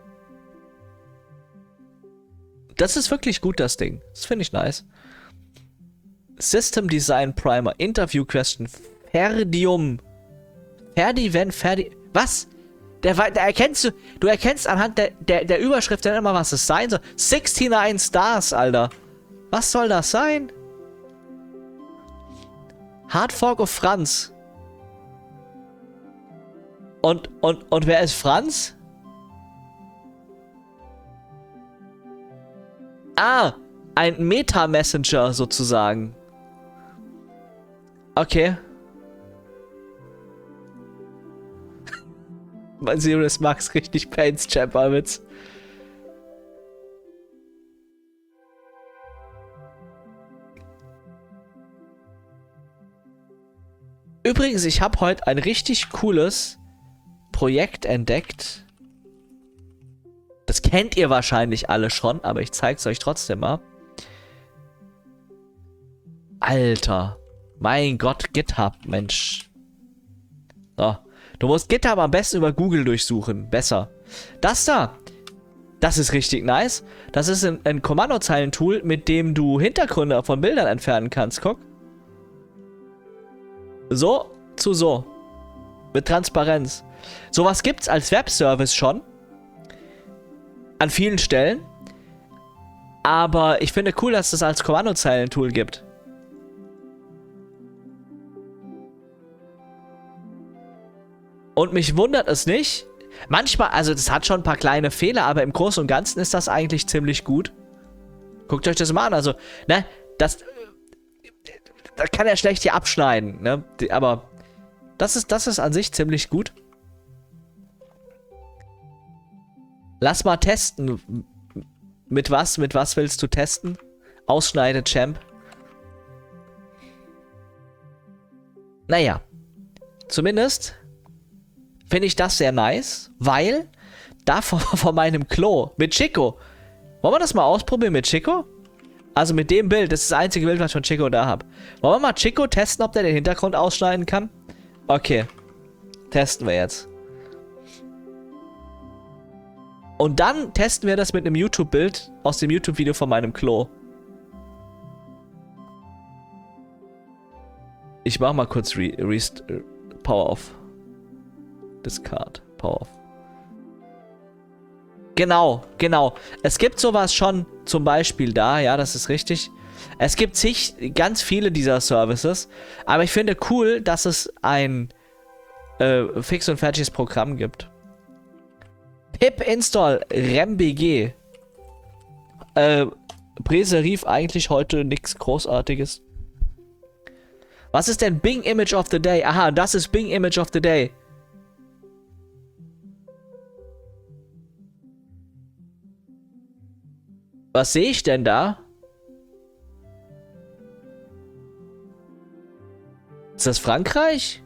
Speaker 1: Das ist wirklich gut, das Ding. Das finde ich nice. System Design Primer. Interview Question. Ferdium. Ferdi, wenn, Ferdi. Was? Der, der erkennst du. Du erkennst anhand der, der, der Überschrift dann immer, was es sein soll. neunundsechzig Stars, Alter. Was soll das sein? Hard Fork of Franz. Und, und, und wer ist Franz? Ah, ein Meta-Messenger sozusagen. Okay. Mein Sirius Max richtig Pains Champerwitz. Übrigens, ich habe heute ein richtig cooles Projekt entdeckt. Das kennt ihr wahrscheinlich alle schon, aber ich zeig's euch trotzdem mal. Alter. Mein Gott, GitHub, Mensch. So. Du musst GitHub am besten über Google durchsuchen. Besser. Das da. Das ist richtig nice. Das ist ein, ein Kommandozeilen-Tool, mit dem du Hintergründe von Bildern entfernen kannst. Guck. So zu so. Mit Transparenz. Sowas gibt's als Webservice schon. An vielen Stellen. Aber ich finde cool, dass es das als Kommandozeilen-Tool gibt. Und mich wundert es nicht. Manchmal, also das hat schon ein paar kleine Fehler, aber im Großen und Ganzen ist das eigentlich ziemlich gut. Guckt euch das mal an. Also, ne, das, das kann er schlecht hier abschneiden, ne? Aber das ist, das ist an sich ziemlich gut. Lass mal testen. Mit was? Mit was willst du testen? Ausschneide Champ. Naja. Zumindest finde ich das sehr nice, weil da vor, vor meinem Klo mit Chico. Wollen wir das mal ausprobieren mit Chico? Also mit dem Bild. Das ist das einzige Bild, was ich von Chico da habe. Wollen wir mal Chico testen, ob der den Hintergrund ausschneiden kann? Okay. Testen wir jetzt. Und dann testen wir das mit einem YouTube-Bild aus dem YouTube-Video von meinem Klo. Ich mach mal kurz Re Rest äh, Power Off. Discard. Power Off. Genau, genau. Es gibt sowas schon zum Beispiel da, ja, das ist richtig. Es gibt sich ganz viele dieser Services, aber ich finde cool, dass es ein äh, fix und fertiges Programm gibt. Pip install rembg. Äh, Brese rief eigentlich heute nichts Großartiges. Was ist denn Bing Image of the Day? Aha, das ist Bing Image of the Day. Was sehe ich denn da? Ist das Frankreich?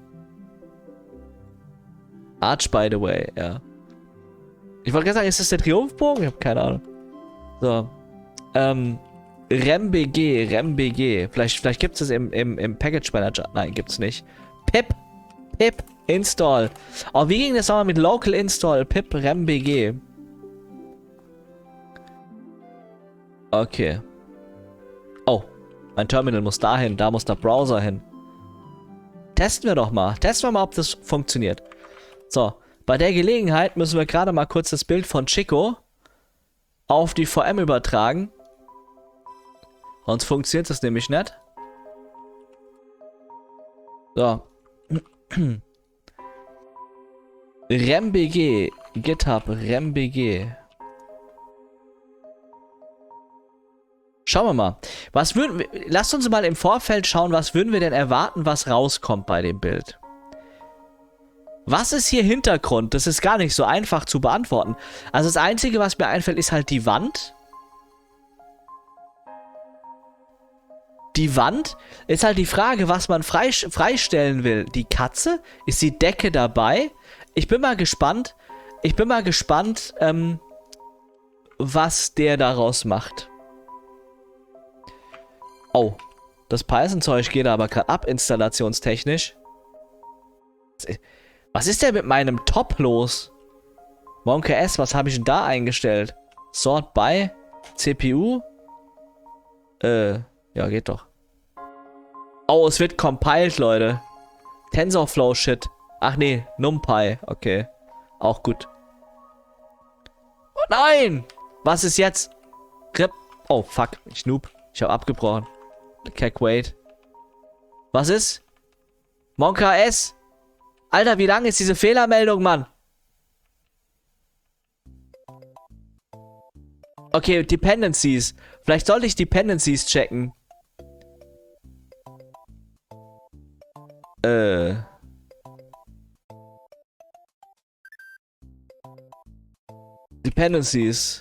Speaker 1: Arch, by the way, ja. Ich wollte gerade sagen, ist das der Triumphbogen? Ich habe keine Ahnung. So. Ähm. rembg, rembg. Vielleicht, vielleicht gibt es das im, im, im Package Manager. Nein, gibt's nicht. Pip. Pip install. Oh, wie ging das nochmal mit Local Install? Pip rembg. Okay. Oh. Mein Terminal muss dahin. Da muss der Browser hin. Testen wir doch mal. Testen wir mal, ob das funktioniert. So. Bei der Gelegenheit müssen wir gerade mal kurz das Bild von Chico auf die V M übertragen. Sonst funktioniert das nämlich nicht. So. rembg. GitHub. rembg. Schauen wir mal. Was würden wir, lasst uns mal im Vorfeld schauen, was würden wir denn erwarten, was rauskommt bei dem Bild. Was ist hier Hintergrund? Das ist gar nicht so einfach zu beantworten. Also das Einzige, was mir einfällt, ist halt die Wand. Die Wand ist halt die Frage, was man frei, freistellen will. Die Katze? Ist die Decke dabei? Ich bin mal gespannt. Ich bin mal gespannt, ähm, was der daraus macht. Oh. Das Python-Zeug geht aber gerade ab, installationstechnisch. Was ist denn mit meinem Top los? Monk S, was habe ich denn da eingestellt? Sort by C P U? Äh, ja, geht doch. Oh, es wird compiled, Leute. TensorFlow Shit. Ach nee, NumPy. Okay. Auch gut. Oh nein! Was ist jetzt? Rip. Oh, fuck. Ich noob. Ich habe abgebrochen. Keck, wait. Was ist? Monka S? Alter, wie lang ist diese Fehlermeldung, Mann? Okay, Dependencies. Vielleicht sollte ich Dependencies checken. Äh. Dependencies.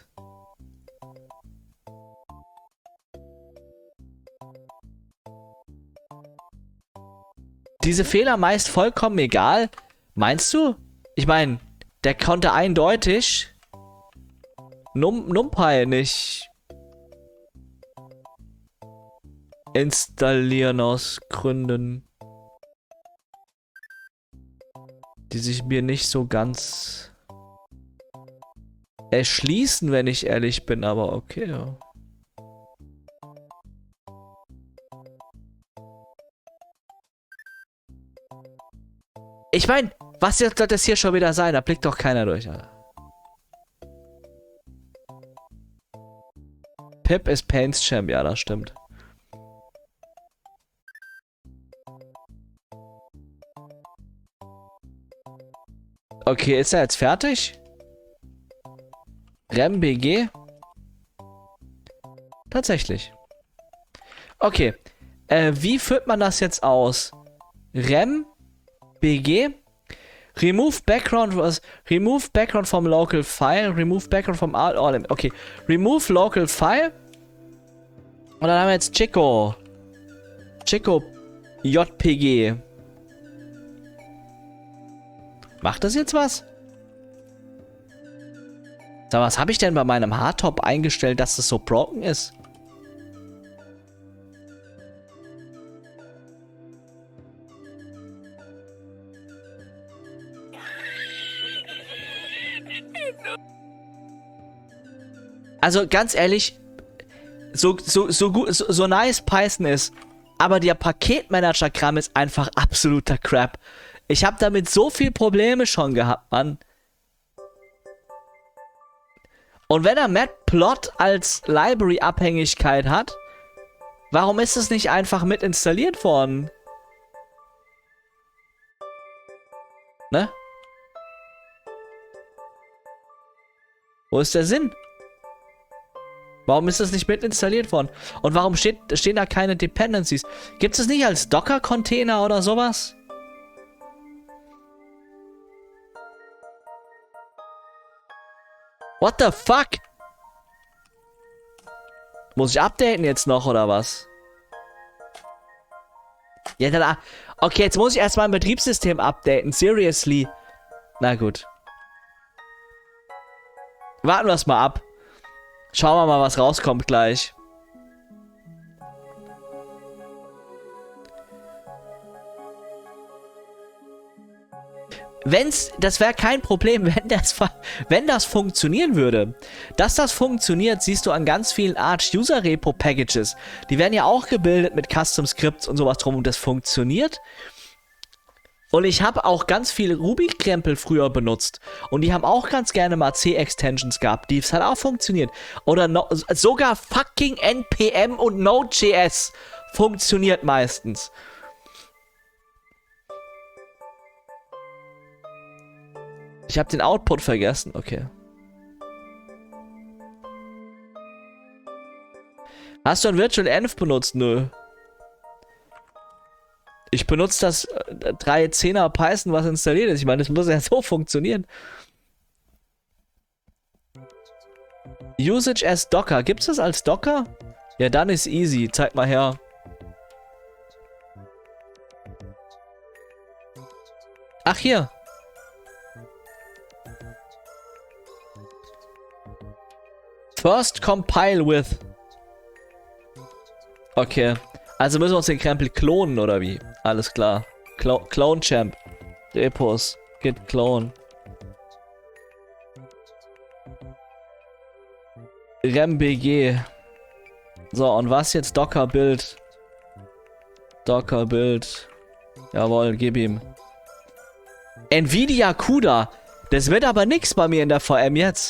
Speaker 1: Diese Fehler meist vollkommen egal. Meinst du? Ich meine, der konnte eindeutig Num NumPy nicht installieren aus Gründen, die sich mir nicht so ganz erschließen, wenn ich ehrlich bin, aber okay. Ja. Ich meine, was soll das hier schon wieder sein? Da blickt doch keiner durch, Alter. Pip ist Paints Champ, ja, das stimmt. Okay, ist er jetzt fertig? Rem B G? Tatsächlich. Okay. Äh, wie führt man das jetzt aus? Rem B G? Remove background was? Remove background from local file. Remove background from all. all okay. Remove local file. Und dann haben wir jetzt Chico. Chico J P G. Macht das jetzt was? Sag, was habe ich denn bei meinem Hardtop eingestellt, dass das so broken ist? Also ganz ehrlich, so, so, so gut, so, so nice Python ist, aber der Paketmanager-Kram ist einfach absoluter Crap. Ich habe damit so viel Probleme schon gehabt, Mann. Und wenn er Matplot als Library-Abhängigkeit hat, warum ist es nicht einfach mit installiert worden? Ne? Wo ist der Sinn? Warum ist das nicht mit installiert worden? Und warum steht, stehen da keine Dependencies? Gibt es nicht als Docker-Container oder sowas? What the fuck? Muss ich updaten jetzt noch, oder was? Ja, dann... Okay, jetzt muss ich erstmal ein Betriebssystem updaten. Seriously. Na gut. Warten wir es mal ab. Schauen wir mal, was rauskommt gleich. Wenn's, das wäre kein Problem, wenn das, wenn das funktionieren würde. Dass das funktioniert, siehst du an ganz vielen Arch-User-Repo-Packages. Die werden ja auch gebildet mit Custom-Scripts und sowas drum und das funktioniert. Und ich habe auch ganz viele Ruby-Krempel früher benutzt. Und die haben auch ganz gerne mal C-Extensions gehabt. Die hat auch funktioniert. Oder no, sogar fucking N P M und Node.js funktioniert meistens. Ich habe den Output vergessen. Okay. Hast du ein Virtual Env benutzt? Nö. Ich benutze das äh, drei Punkt zehner Python, was installiert ist. Ich meine, das muss ja so funktionieren. Usage as Docker. Gibt es das als Docker? Ja, dann ist easy. Zeig mal her. Ach, hier. First compile with. Okay. Also müssen wir uns den Krempel klonen, oder wie? Alles klar. Clo Clone Champ. Repos. Git Clone. RemBG. So, und was jetzt? Docker Build. Docker Build. Jawohl, gib ihm. Nvidia CUDA. Das wird aber nix bei mir in der V M jetzt.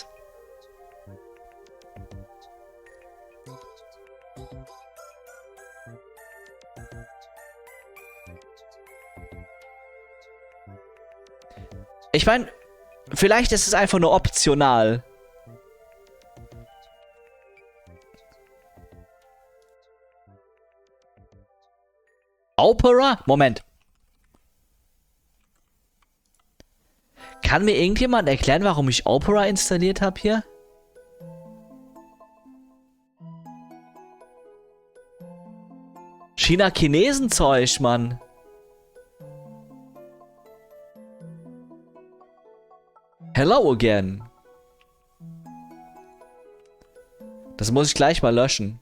Speaker 1: Ich meine, vielleicht ist es einfach nur optional. Opera? Moment. Kann mir irgendjemand erklären, warum ich Opera installiert habe hier? China-Chinesen-Zeug, Mann. Hello again. Das muss ich gleich mal löschen.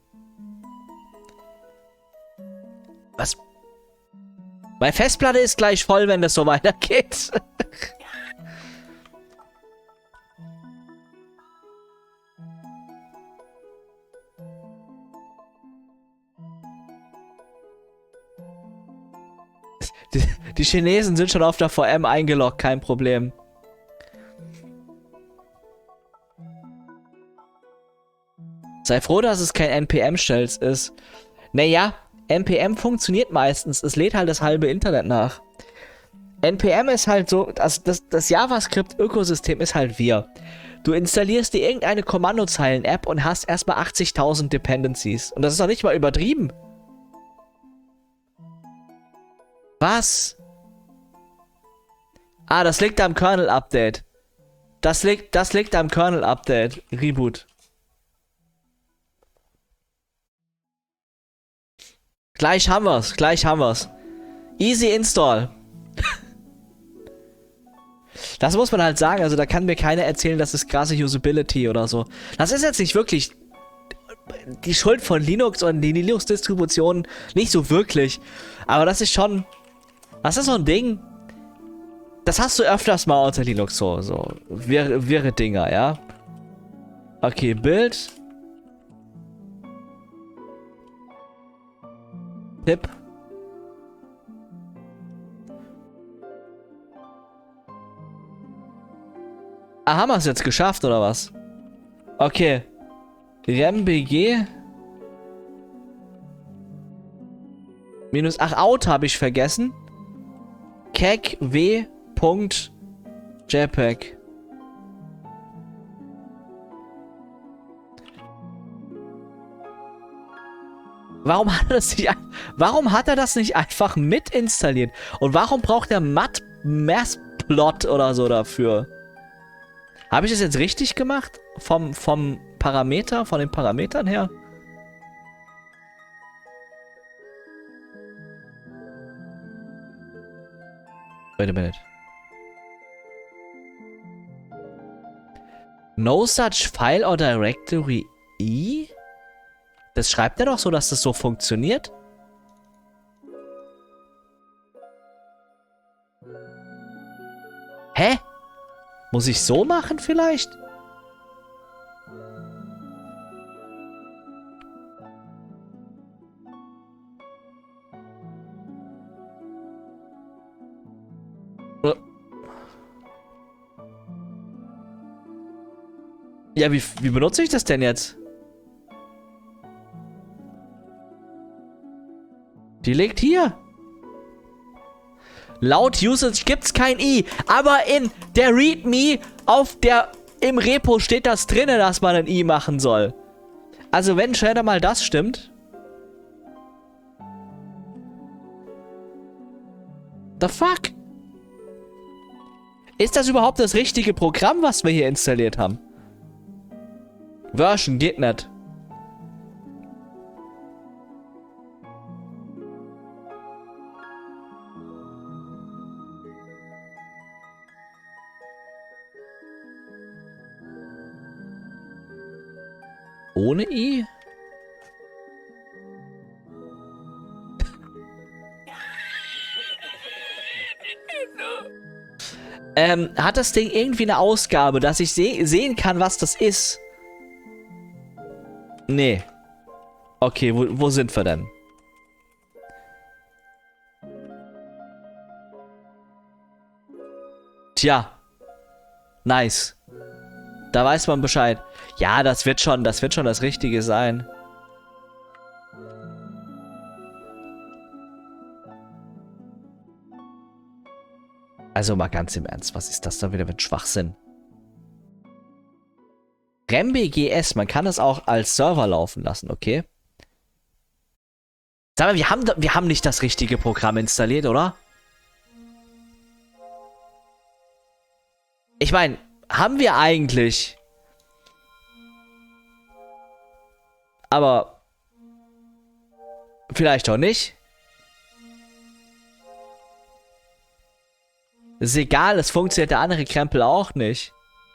Speaker 1: Was? Meine Festplatte ist gleich voll, wenn das so weitergeht. die, die Chinesen sind schon auf der V M eingeloggt, kein Problem. Sei froh, dass es kein N P M-Shells ist. Naja, N P M funktioniert meistens. Es lädt halt das halbe Internet nach. N P M ist halt so, das, das, das JavaScript-Ökosystem ist halt wir. Du installierst dir irgendeine Kommandozeilen-App und hast erstmal achtzigtausend Dependencies. Und das ist doch nicht mal übertrieben. Was? Ah, das liegt am Kernel-Update. Das liegt, das liegt am Kernel-Update. Reboot. Gleich haben wir's, gleich haben wir's. Easy Install. Das muss man halt sagen, also da kann mir keiner erzählen, das ist krasse Usability oder so. Das ist jetzt nicht wirklich die Schuld von Linux und die Linux-Distributionen, nicht so wirklich. Aber das ist schon, das ist so ein Ding, das hast du öfters mal unter Linux, so, so, wirre, wirre Dinger, ja. Okay, Bild. Tipp. Ah, haben wir es jetzt geschafft, oder was? Okay. RemBG. Minus, ach, Out habe ich vergessen. kegw.jpg. Warum hat er das nicht, warum hat er das nicht einfach mit installiert? Und warum braucht er Matplotlib oder so dafür? Habe ich das jetzt richtig gemacht? Vom, vom Parameter, von den Parametern her? Wait a minute. No such file or directory E? Das schreibt er doch so, dass das so funktioniert. Hä? Muss ich so machen vielleicht? Ja, wie, wie benutze ich das denn jetzt? Die liegt hier. Laut Usage gibt's kein I. Aber in der README auf der im Repo steht das drinne, dass man ein I machen soll. Also wenn später mal das stimmt. The fuck? Ist das überhaupt das richtige Programm, was wir hier installiert haben? Version geht nicht. Ohne I? Ähm, hat das Ding irgendwie eine Ausgabe, dass ich se sehen kann, was das ist? Nee. Okay, wo, wo sind wir denn? Tja. Nice. Da weiß man Bescheid. Ja, das wird schon, das wird schon das Richtige sein. Also mal ganz im Ernst, was ist das da wieder mit Schwachsinn? RemBGS, man kann das auch als Server laufen lassen, okay? Sag mal, wir haben, wir haben nicht das richtige Programm installiert, oder? Ich meine, haben wir eigentlich. Aber vielleicht auch nicht. Ist egal, es funktioniert der andere Krempel auch nicht.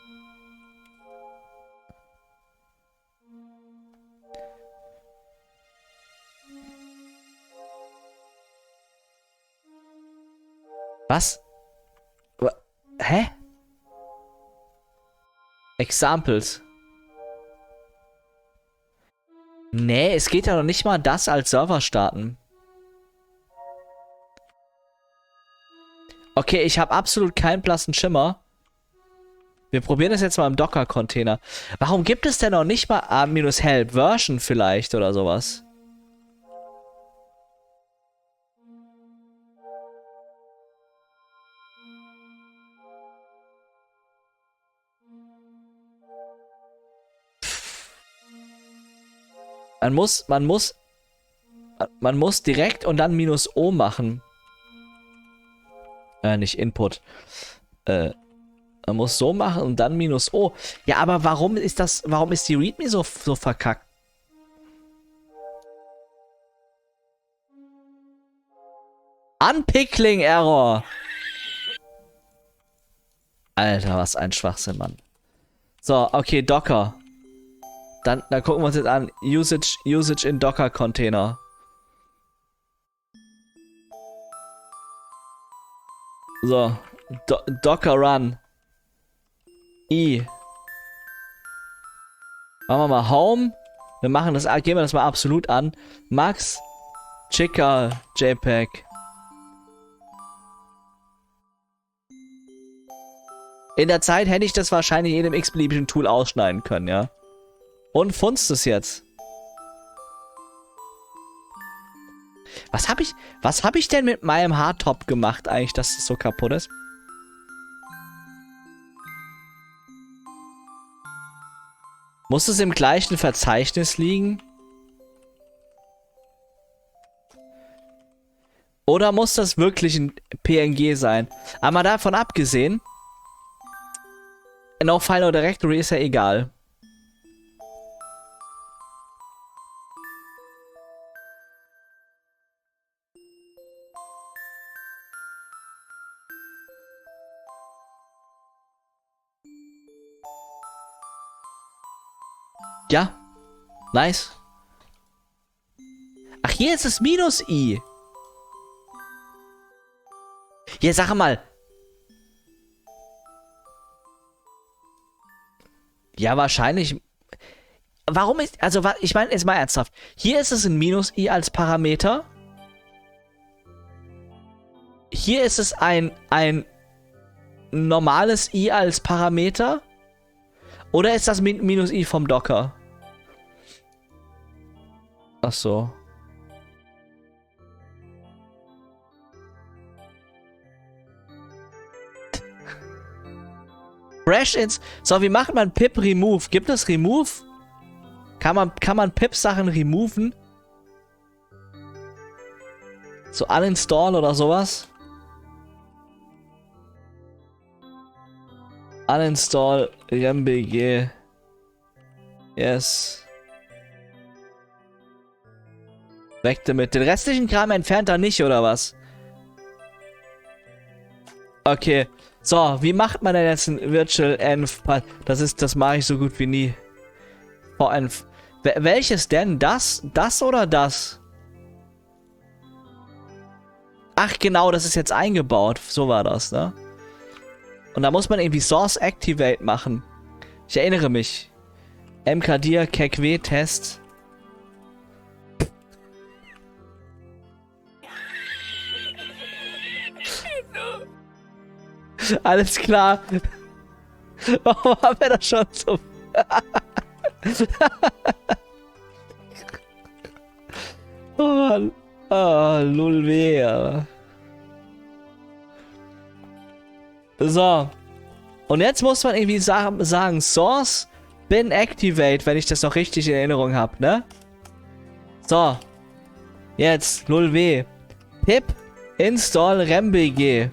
Speaker 1: Was? Hä? Examples. Nee, es geht ja noch nicht mal das als Server starten. Okay, ich habe absolut keinen blassen Schimmer. Wir probieren das jetzt mal im Docker-Container. Warum gibt es denn noch nicht mal A-Help Version vielleicht oder sowas? Man muss, man muss, man muss direkt und dann minus O machen. Äh, nicht Input. Äh, man muss so machen und dann minus O. Ja, aber warum ist das, warum ist die README so, so verkackt? Unpickling Error. Alter, was ein Schwachsinn, Mann. So, okay, Docker. Dann, dann gucken wir uns jetzt an. Usage, Usage in Docker Container. So. Do Docker Run. I. Machen wir mal Home. Wir machen das, gehen wir das mal absolut an. Max. Chica. JPEG. In der Zeit hätte ich das wahrscheinlich in jedem x-beliebigen Tool ausschneiden können, ja. Und funzt es jetzt. Was habe ich, was habe ich denn mit meinem Hardtop gemacht eigentlich, dass es so kaputt ist? Muss es im gleichen Verzeichnis liegen? Oder muss das wirklich ein P N G sein? Aber mal davon abgesehen, no File or Directory ist ja egal. Ja. Nice. Ach, hier ist es minus I. Ja, sag mal. Ja, wahrscheinlich. Warum ist... Also, ich meine, jetzt mal ernsthaft. Hier ist es ein minus I als Parameter. Hier ist es ein, ein normales I als Parameter. Oder ist das min minus I vom Docker? Ach so. Crash ins... So, wie macht man pip remove? Gibt es remove? Kann man, kann man pip Sachen removen? So uninstall oder sowas? Uninstall RemBG. Yes. Weg damit. Den restlichen Kram entfernt er nicht, oder was? Okay. So, wie macht man denn jetzt ein Virtual Env? Das ist, das mache ich so gut wie nie. Venv. Welches denn? Das? Das oder das? Ach genau, das ist jetzt eingebaut. So war das, ne? Und da muss man irgendwie Source Activate machen. Ich erinnere mich. Mkdir Kekwe Test. Alles klar. Warum haben wir das schon so... oh Mann. Oh, lulwea. So. Und jetzt muss man irgendwie sa sagen, Source bin Activate, wenn ich das noch richtig in Erinnerung habe, ne? So. Jetzt, lulw. Pip install rembg.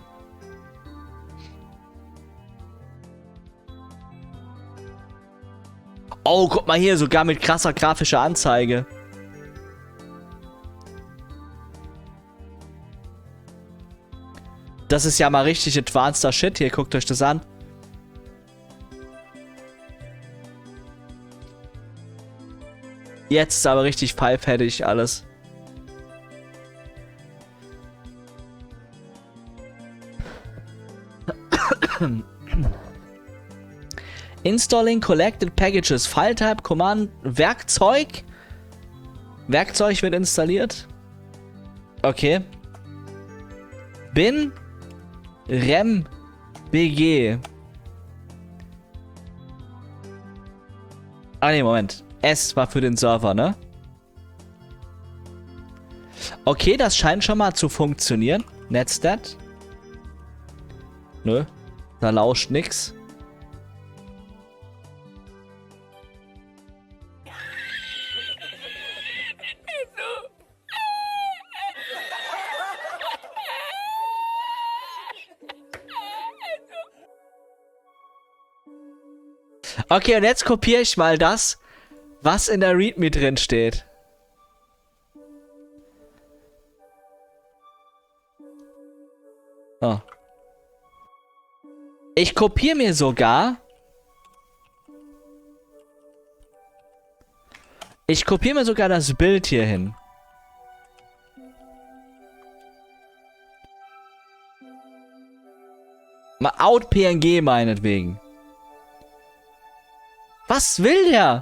Speaker 1: Oh, guck mal hier, sogar mit krasser grafischer Anzeige. Das ist ja mal richtig advanceder Shit hier, guckt euch das an. Jetzt ist aber richtig pfeiffertig alles. Installing Collected Packages. File-Type, Command, Werkzeug. Werkzeug wird installiert. Okay. Bin rembg. Ah ne, Moment. S war für den Server, ne? Okay, das scheint schon mal zu funktionieren. Netstat. Nö. Da lauscht nix. Okay, und jetzt kopiere ich mal das, was in der README drin steht. Oh. Ich kopiere mir sogar... Ich kopiere mir sogar das Bild hier hin. Mal out P N G meinetwegen. Was will der?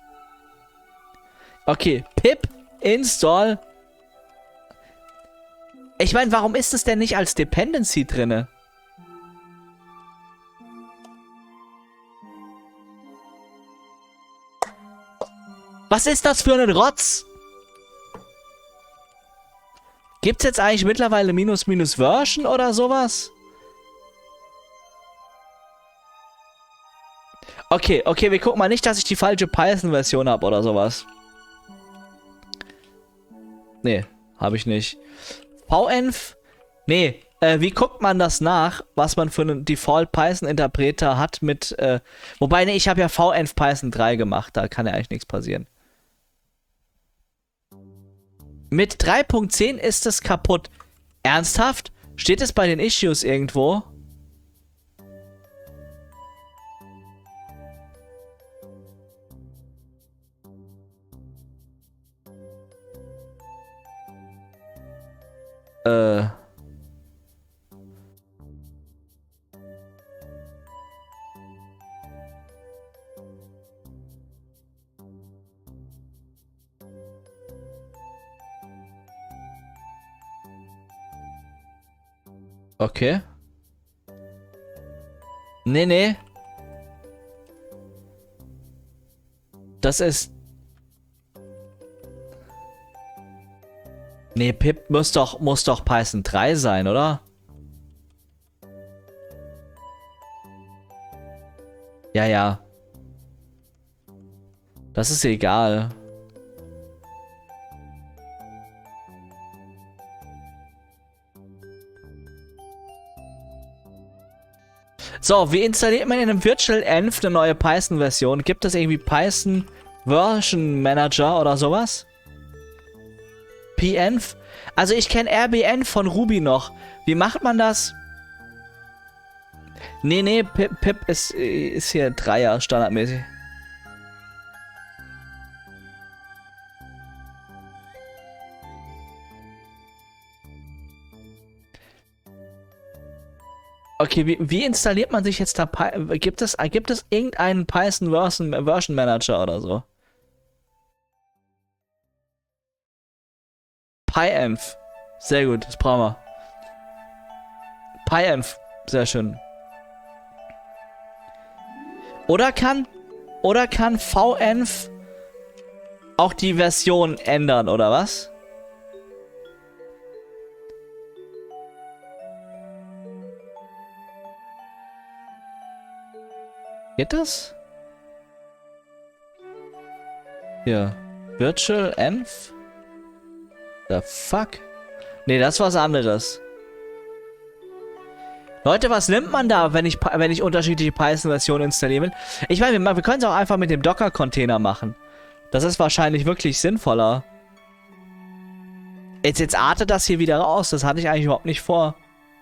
Speaker 1: Okay, pip install. Ich meine, warum ist es denn nicht als Dependency drinne? Was ist das für ein Rotz? Gibt's jetzt eigentlich mittlerweile minus minus Version oder sowas? Okay, okay, wir gucken mal nicht, dass ich die falsche Python-Version habe oder sowas. Nee, habe ich nicht. venv? Nee, äh, wie guckt man das nach, was man für einen Default-Python-Interpreter hat mit, äh, wobei, nee, ich habe ja venv Python drei gemacht, da kann ja eigentlich nichts passieren. Mit drei Punkt zehn ist es kaputt. Ernsthaft? Steht es bei den Issues irgendwo? Äh. Okay. Nee, nee. Das ist... Nee, Pip muss doch, muss doch Python drei sein, oder? Ja, ja. Das ist egal. So, wie installiert man in einem Virtual Env eine neue Python-Version? Gibt es irgendwie Python Version Manager oder sowas? Penv? Also ich kenne R B N von Ruby noch. Wie macht man das? Nee, nee, Pip, Pip ist, ist hier Dreier standardmäßig. Okay, wie, wie installiert man sich jetzt da? Py gibt es, gibt es irgendeinen Python Version, Version Manager oder so? PyEnv. Sehr gut, das brauchen wir. PyEnv. Sehr schön. Oder kann, oder kann venv auch die Version ändern, oder was? Geht das? Hier. Virtual env? The fuck? Nee, das ist was anderes. Leute, was nimmt man da, wenn ich, wenn ich unterschiedliche Python-Versionen installieren will? Ich meine, wir, wir können es auch einfach mit dem Docker-Container machen. Das ist wahrscheinlich wirklich sinnvoller. Jetzt, jetzt artet das hier wieder raus. Das hatte ich eigentlich überhaupt nicht vor.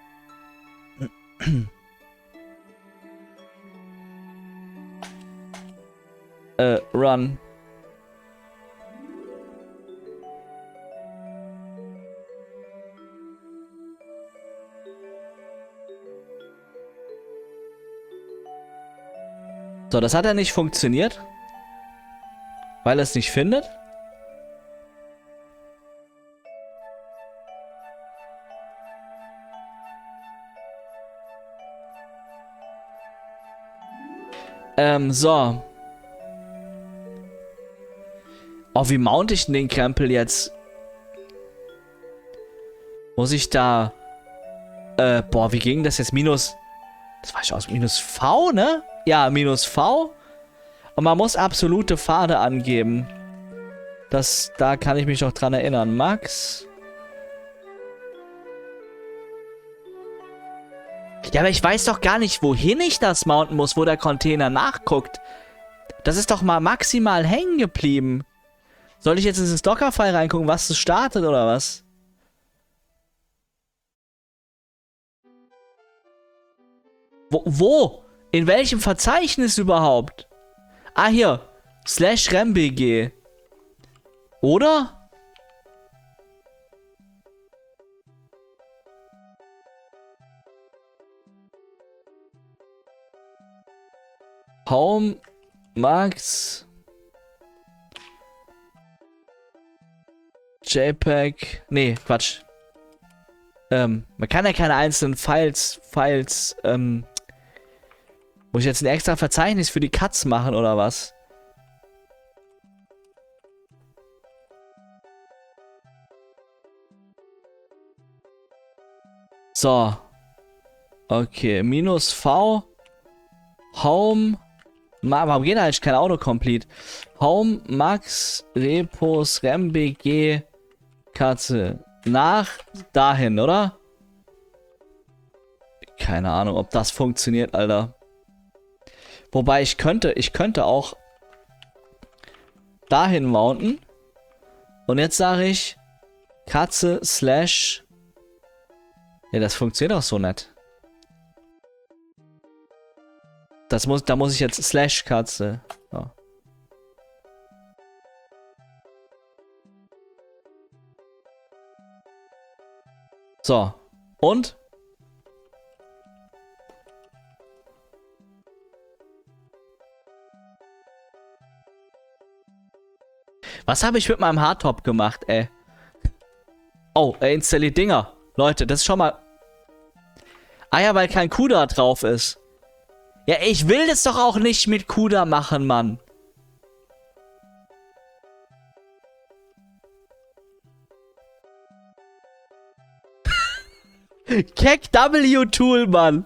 Speaker 1: äh, run. So, das hat ja nicht funktioniert. Weil er es nicht findet. Ähm, so. Oh, wie mount ich denn den Krempel jetzt? Muss ich da... Äh, boah, wie ging das jetzt? Minus... Das war ich aus. Minus V, ne? Ja, minus V. Und man muss absolute Pfade angeben. Das, da kann ich mich noch dran erinnern. Max. Ja, aber ich weiß doch gar nicht, wohin ich das mounten muss, wo der Container nachguckt. Das ist doch mal maximal hängen geblieben. Soll ich jetzt in das Dockerfile reingucken, was es startet oder was? Wo? Wo? In welchem Verzeichnis überhaupt? Ah, hier. Slash rembg. Oder? Home, Max, JPEG. Nee, Quatsch. Ähm, man kann ja keine einzelnen Files, Files, ähm, muss ich jetzt ein extra Verzeichnis für die Cuts machen oder was? So. Okay, minus V. Home. Ma warum geht eigentlich kein Autocomplete? Home, Max, Repos, rembg, Katze. Nach dahin, oder? Keine Ahnung, ob das funktioniert, Alter. Wobei ich könnte, ich könnte auch dahin mounten. Und jetzt sage ich Katze slash. Ja, das funktioniert auch so nicht. Das muss, da muss ich jetzt slash Katze. So. So. Und? Was habe ich mit meinem Hardtop gemacht, ey? Oh, er installiert Dinger. Leute, das ist schon mal... Ah ja, weil kein CUDA drauf ist. Ja, ich will das doch auch nicht mit CUDA machen, Mann. Keck W Tool, Mann.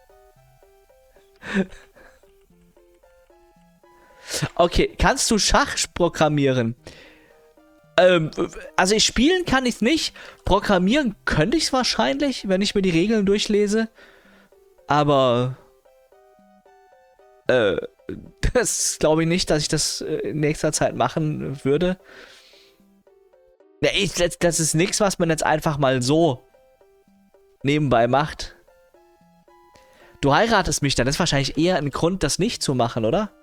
Speaker 1: Okay, kannst du Schach programmieren? Ähm, also ich spielen kann ich nicht. Programmieren könnte ich es wahrscheinlich, wenn ich mir die Regeln durchlese. Aber äh, das glaube ich nicht, dass ich das in nächster Zeit machen würde. Ja, ich, das, das ist nichts, was man jetzt einfach mal so nebenbei macht. Du heiratest mich dann. Das ist wahrscheinlich eher ein Grund, das nicht zu machen, oder?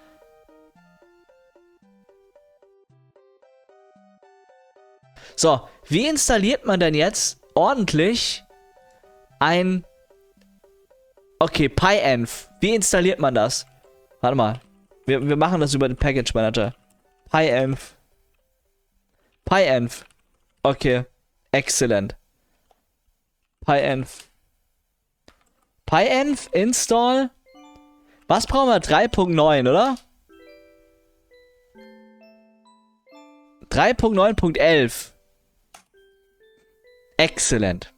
Speaker 1: So, wie installiert man denn jetzt ordentlich ein Okay, PyEnv. Wie installiert man das? Warte mal. Wir, wir machen das über den Package Manager. PyEnv. PyEnv. Okay. Excellent. PyEnv. PyEnv install. Was brauchen wir? drei Punkt neun, oder? drei Punkt neun Punkt elf. Excellent.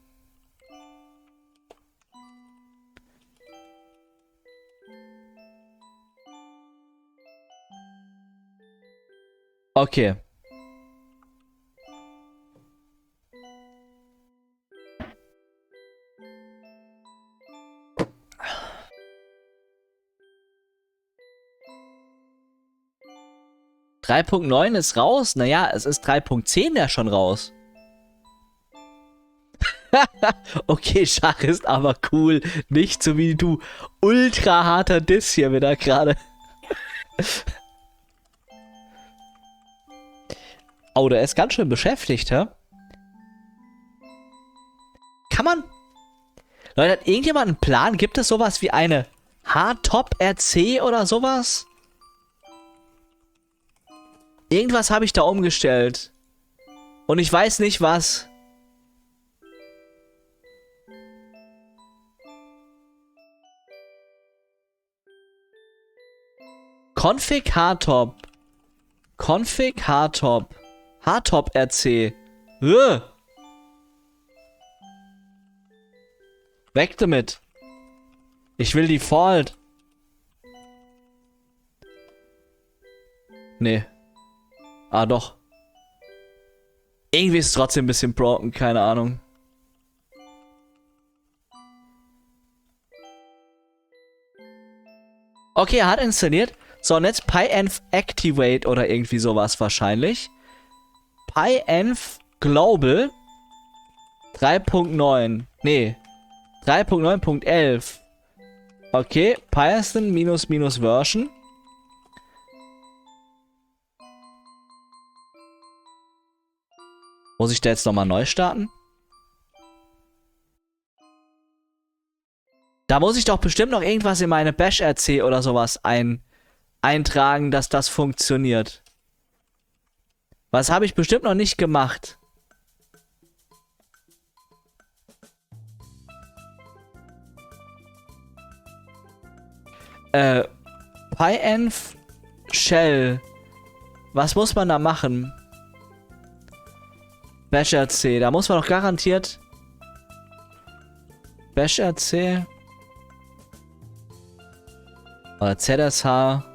Speaker 1: Okay. drei Punkt neun ist raus? Naja, es ist drei Punkt zehn ja schon raus. Okay, Schach ist aber cool. Nicht so wie du. Ultra harter Diss hier wieder gerade. Oh, der ist ganz schön beschäftigt, hä? Kann man... Leute, hat irgendjemand einen Plan? Gibt es sowas wie eine Hardtop-R C oder sowas? Irgendwas habe ich da umgestellt. Und ich weiß nicht was. Config Hardtop. Config Hardtop. Hardtop R C. Äh. Weg damit. Ich will Default. Nee. Ah, doch. Irgendwie ist es trotzdem ein bisschen broken, keine Ahnung. Okay, er hat installiert. So, und jetzt PyEnv Activate oder irgendwie sowas wahrscheinlich. PyEnv Global drei Punkt neun. Nee. drei Punkt neun Punkt elf. Okay, Python minus minus Version. Muss ich da jetzt nochmal neu starten? Da muss ich doch bestimmt noch irgendwas in meine Bash-R C oder sowas ein, eintragen, dass das funktioniert. Was habe ich bestimmt noch nicht gemacht? Äh, PyEnv Shell. Was muss man da machen? Bash-R C, da muss man doch garantiert... Bash-R C... Oder Z S H...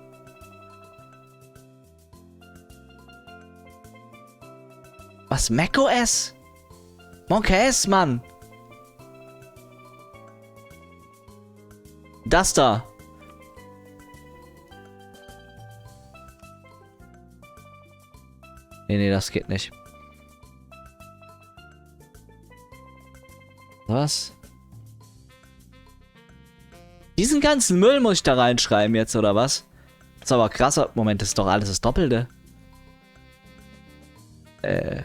Speaker 1: Was? macOS? macOS, Mann! Das da. Nee, nee, das geht nicht. Was? Diesen ganzen Müll muss ich da reinschreiben jetzt, oder was? Das ist aber krasser. Moment, das ist doch alles das Doppelte. Äh.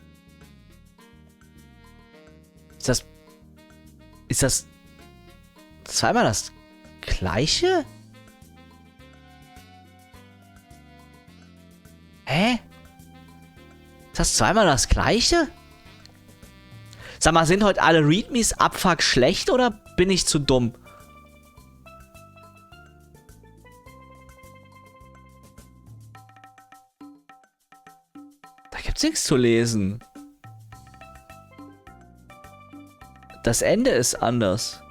Speaker 1: Ist das... Ist das... zweimal das gleiche? Hä? Ist das zweimal das gleiche? Sag mal, sind heute alle Readmes abfuck schlecht oder bin ich zu dumm? Da gibt's nichts zu lesen. Das Ende ist anders.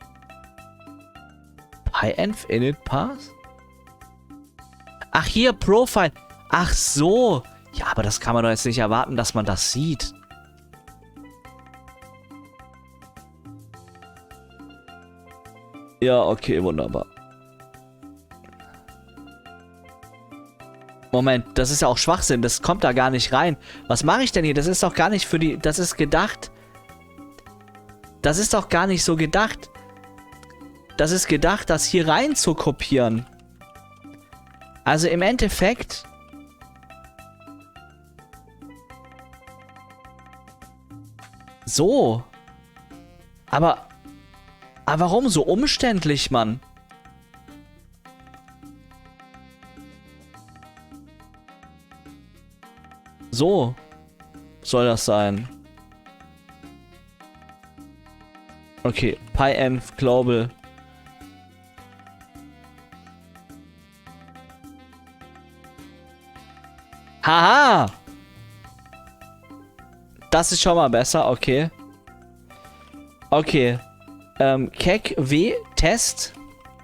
Speaker 1: PyEnv init path? Ach, hier, Profile. Ach so. Ja, aber das kann man doch jetzt nicht erwarten, dass man das sieht. Ja, okay, wunderbar. Moment, das ist ja auch Schwachsinn. Das kommt da gar nicht rein. Was mache ich denn hier? Das ist doch gar nicht für die... Das ist gedacht... Das ist doch gar nicht so gedacht. Das ist gedacht, das hier rein zu kopieren. Also im Endeffekt... So. Aber... Aber warum so umständlich, Mann? So soll das sein. Okay, PyEnv Global. Haha! Das ist schon mal besser, okay. Okay. Ähm, Keck W, Test.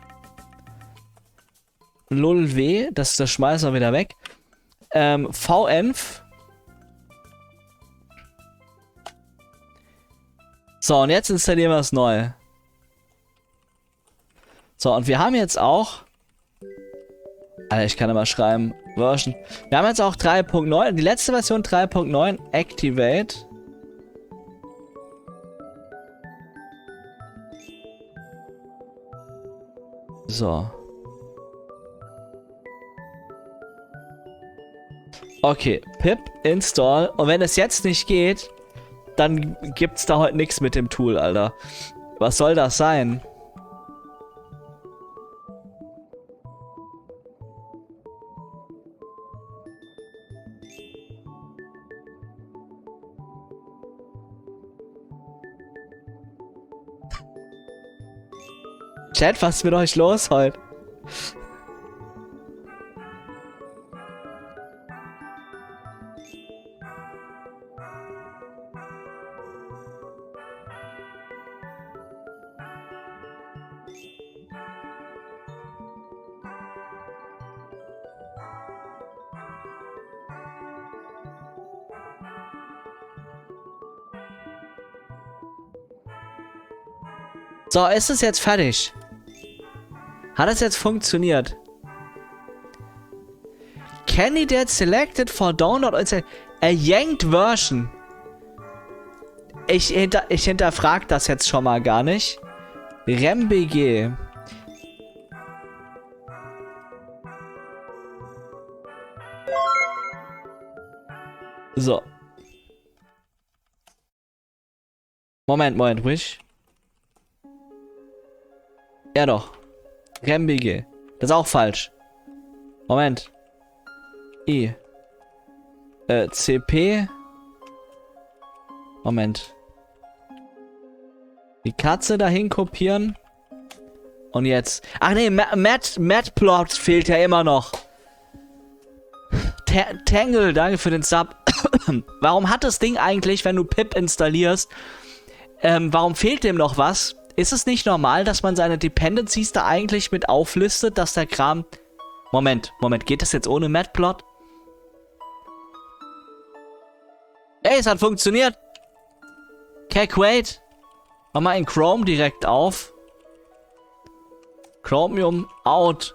Speaker 1: Lul W, das, das schmeißen wir wieder weg. Ähm, VEnv. So, und jetzt installieren wir es neu. So, und wir haben jetzt auch... Alter, ich kann immer schreiben. Version. Wir haben jetzt auch drei Punkt neun. Die letzte Version drei Punkt neun. Activate. So. Okay, pip install. Und wenn es jetzt nicht geht, dann gibt's da heute nichts mit dem Tool, Alter. Was soll das sein? Chat, was ist mit euch los heute? So, ist es jetzt fertig? Hat es jetzt funktioniert? Candidate selected for download a yanked version. Ich, hinter, ich hinterfrage das jetzt schon mal gar nicht. RemBG. So. Moment, Moment, ruhig. Ja doch. RemBG. Das ist auch falsch. Moment. I. Äh, C P. Moment. Die Katze dahin kopieren. Und jetzt. Ach nee, Matt, Matplot fehlt ja immer noch. Ta Tangle, danke für den Sub. Warum hat das Ding eigentlich, wenn du pip installierst, ähm, warum fehlt dem noch was? Ist es nicht normal, dass man seine Dependencies da eigentlich mit auflistet, dass der Kram... Moment, Moment, geht das jetzt ohne Matplot? Ey, es hat funktioniert! Keck, wait! Mach mal in Chrome direkt auf. Chromium out.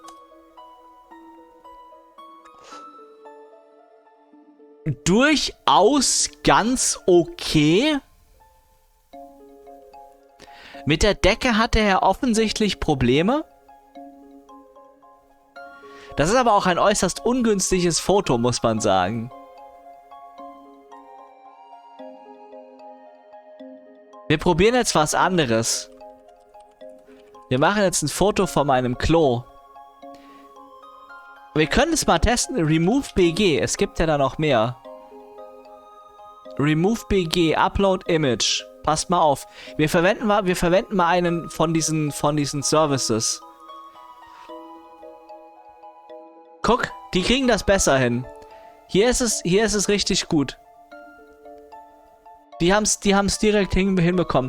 Speaker 1: Durchaus ganz okay. Mit der Decke hatte er offensichtlich Probleme. Das ist aber auch ein äußerst ungünstiges Foto, muss man sagen. Wir probieren jetzt was anderes. Wir machen jetzt ein Foto von meinem Klo. Wir können es mal testen. Remove B G. Es gibt ja da noch mehr. Remove B G. Upload Image. Passt mal auf. Wir verwenden mal, wir verwenden mal einen von diesen, von diesen Services. Guck, die kriegen das besser hin. Hier ist es, hier ist es richtig gut. Die haben es, die haben es direkt hin, hinbekommen.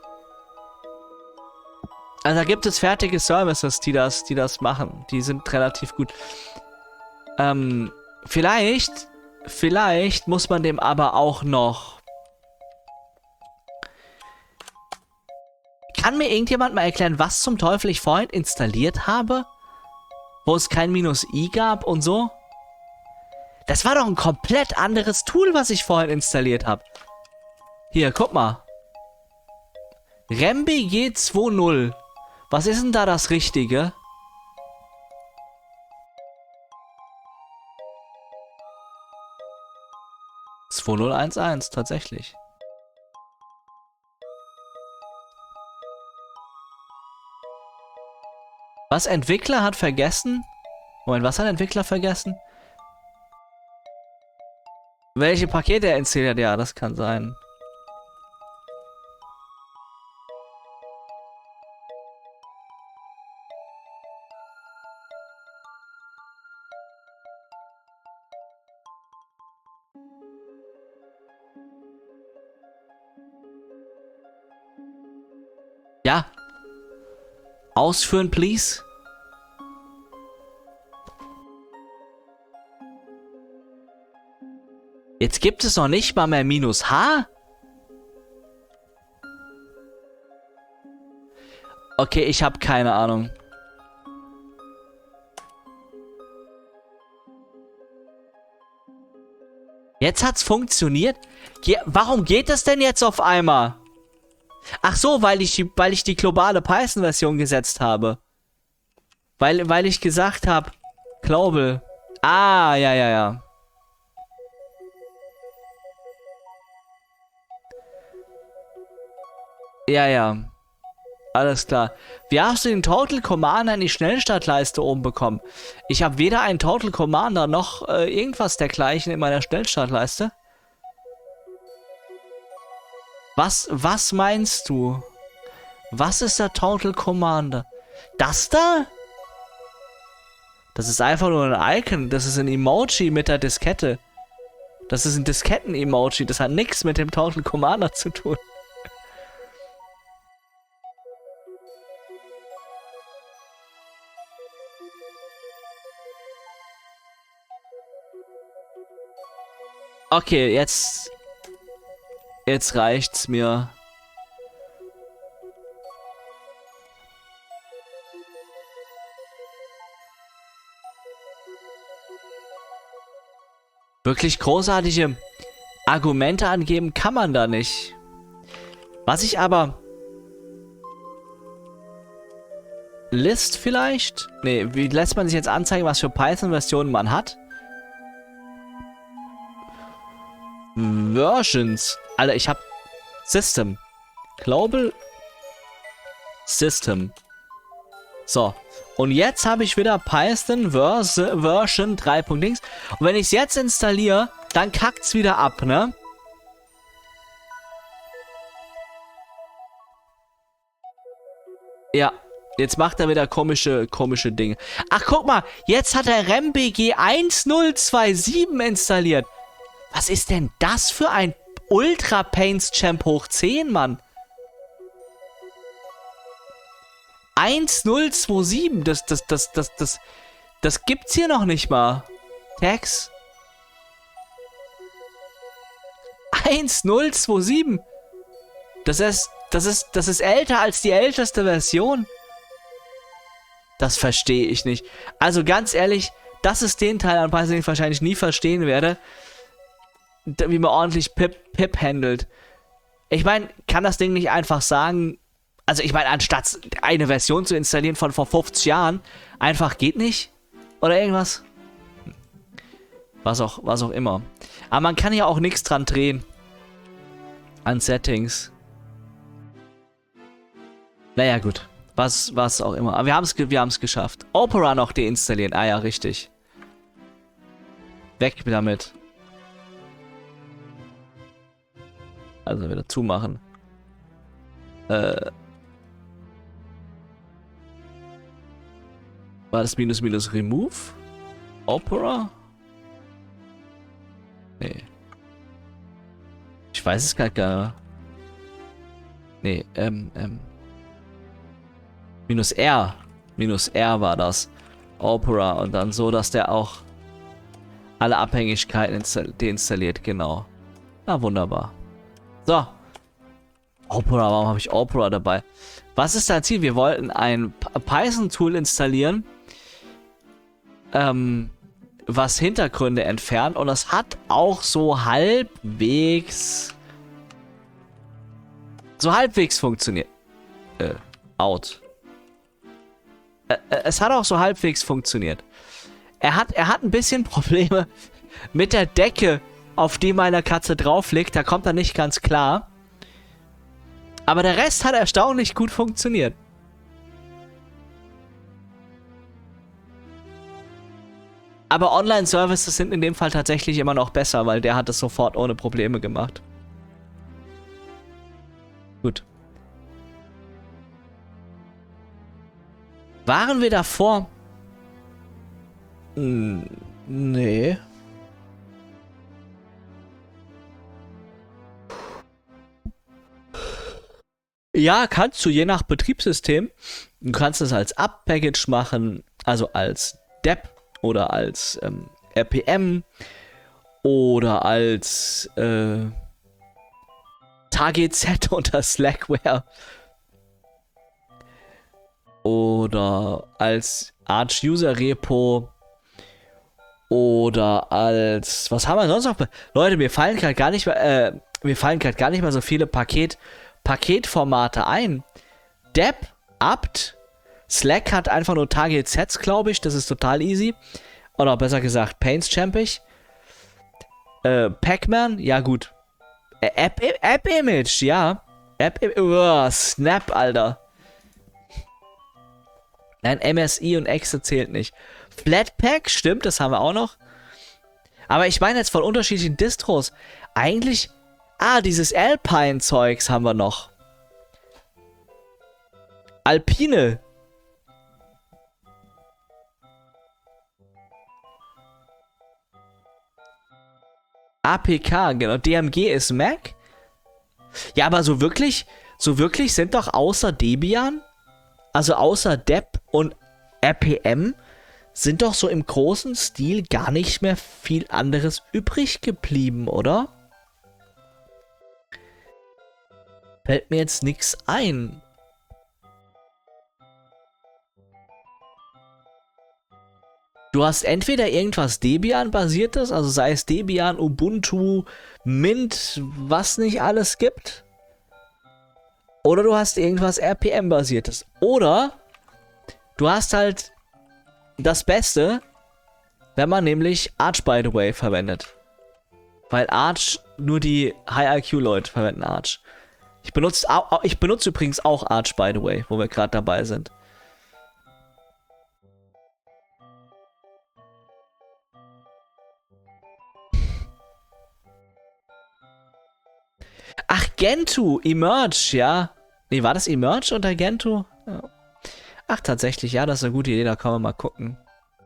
Speaker 1: Also da gibt es fertige Services, die das, die das machen. Die sind relativ gut. Ähm, vielleicht, vielleicht muss man dem aber auch noch... Kann mir irgendjemand mal erklären, was zum Teufel ich vorhin installiert habe? Wo es kein Minus I gab und so? Das war doch ein komplett anderes Tool, was ich vorhin installiert habe. Hier, guck mal. RemBG zwei Punkt null. Was ist denn da das Richtige? zwei null eins eins, tatsächlich. Was Entwickler hat vergessen? Moment, was hat Entwickler vergessen? Welche Pakete er installiert? Ja, das kann sein. Ja. Ausführen, please. Jetzt gibt es noch nicht mal mehr minus H? Okay, ich habe keine Ahnung. Jetzt hat's funktioniert? Ge- Warum geht das denn jetzt auf einmal? Ach so, weil ich die, weil ich die globale Python-Version gesetzt habe. Weil, weil ich gesagt habe, Global. Ah, ja, ja, ja. Ja, ja. Alles klar. Wie hast du den Total Commander in die Schnellstartleiste oben bekommen? Ich habe weder einen Total Commander noch äh, irgendwas dergleichen in meiner Schnellstartleiste. Was, was meinst du? Was ist der Total Commander? Das da? Das ist einfach nur ein Icon. Das ist ein Emoji mit der Diskette. Das ist ein Disketten-Emoji. Das hat nichts mit dem Total Commander zu tun. Okay, jetzt... Jetzt reicht's mir. Wirklich großartige Argumente angeben kann man da nicht. Was ich aber... List vielleicht? Nee, wie lässt man sich jetzt anzeigen, was für Python-Versionen man hat? Versions. Alter, ich hab System. Global System. So. Und jetzt habe ich wieder Python Vers Version drei. Dings. Und wenn ich es jetzt installiere, dann kackt's wieder ab, ne? Ja. Jetzt macht er wieder komische, komische Dinge. Ach, guck mal. Jetzt hat er RemBG eins null zwei sieben installiert. Was ist denn das für ein Ultra Paints Champ hoch zehn, Mann? eins null zwei sieben, das, das, das, das, das, das gibt's hier noch nicht mal. Tags. eins null zwei sieben. Das ist, das ist, das ist älter als die älteste Version. Das verstehe ich nicht. Also ganz ehrlich, das ist den Teil an Python, den ich wahrscheinlich nie verstehen werde. Wie man ordentlich Pip, Pip handelt. Ich meine, kann das Ding nicht einfach sagen, also ich meine, anstatt eine Version zu installieren von vor fünfzig Jahren, einfach geht nicht? Oder irgendwas? Was auch, was auch immer. Aber man kann ja auch nichts dran drehen. An Settings. Naja, gut. Was, was auch immer. Aber wir haben es wir haben's geschafft. Opera noch deinstallieren. Ah ja, richtig. Weg damit. Also wieder zumachen. Äh. War das minus minus remove? Opera? Nee. Ich weiß es gar nicht. Nee, ähm, ähm. Minus R. Minus R war das. Opera und dann so, dass der auch alle Abhängigkeiten deinstalliert, genau. Na, wunderbar. So. Opera, warum habe ich Opera dabei? Was ist dein Ziel? Wir wollten ein Python-Tool installieren, ähm, was Hintergründe entfernt, und das hat auch so halbwegs so halbwegs funktioniert. Äh, out. Äh, es hat auch so halbwegs funktioniert. Er hat, er hat ein bisschen Probleme mit der Decke, auf die meine Katze drauf liegt. Da kommt er nicht ganz klar. Aber der Rest hat erstaunlich gut funktioniert. Aber Online-Services sind in dem Fall tatsächlich immer noch besser, weil der hat es sofort ohne Probleme gemacht. Gut. Waren wir davor? Hm, nee. Ja, kannst du, je nach Betriebssystem. Du kannst es als App-Package machen, also als D E P oder als ähm, R P M oder als äh, T G Z unter Slackware oder als Arch User Repo oder als, was haben wir sonst noch? Leute, mir fallen gerade gar nicht mehr, äh, mir fallen gerade gar nicht mehr so viele Paket Paketformate ein. D E P, apt, Slack hat einfach nur T G Zs, glaube ich, das ist total easy. Oder besser gesagt, Paints-champig. Äh, Pacman, ja gut. Äh, App, App Image, ja. App Image, Snap, Alter. Nein, M S I und Exe zählt nicht. Flatpak, stimmt, das haben wir auch noch. Aber ich meine jetzt von unterschiedlichen Distros. Eigentlich, ah, dieses Alpine-Zeugs haben wir noch. Alpine. A P K, genau. D M G ist Mac. Ja, aber so wirklich, so wirklich sind doch außer Debian, also außer D E P und R P M, sind doch so im großen Stil gar nicht mehr viel anderes übrig geblieben, oder? Fällt mir jetzt nichts ein. Du hast entweder irgendwas Debian-basiertes, also sei es Debian, Ubuntu, Mint, was nicht alles gibt. Oder du hast irgendwas R P M-basiertes. Oder du hast halt das Beste, wenn man nämlich Arch, by the way, verwendet. Weil Arch, nur die High I Q-Leute verwenden Arch. Ich benutze, ich benutze übrigens auch Arch, by the way, wo wir gerade dabei sind. Ach, Gentoo, Emerge, ja. Nee, war das Emerge unter Gentoo? Ja. Ach, tatsächlich, ja, das ist eine gute Idee, da kann man mal gucken.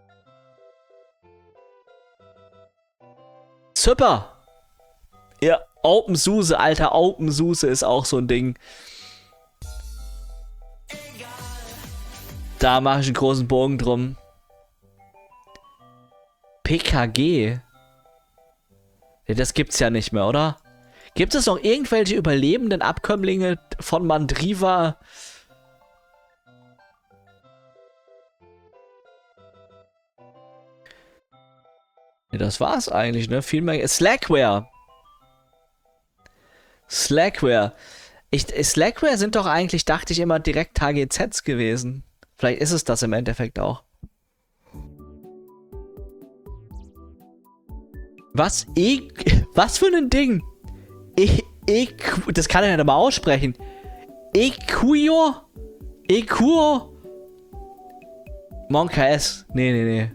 Speaker 1: Super! Ja, OpenSUSE, alter, OpenSUSE ist auch so ein Ding. Da mache ich einen großen Bogen drum. P K G? Nee, das gibt's ja nicht mehr, oder? Gibt es noch irgendwelche überlebenden Abkömmlinge von Mandriva? Nee, das war's eigentlich, ne? Viel mehr. Slackware. Slackware. Ich, Slackware sind doch eigentlich, dachte ich immer, direkt T G Zs gewesen. Vielleicht ist es das im Endeffekt auch. Was? E Was für ein Ding? E e das kann ich nicht mal aussprechen. Equio? Equio? Monka S. Nee, nee, nee.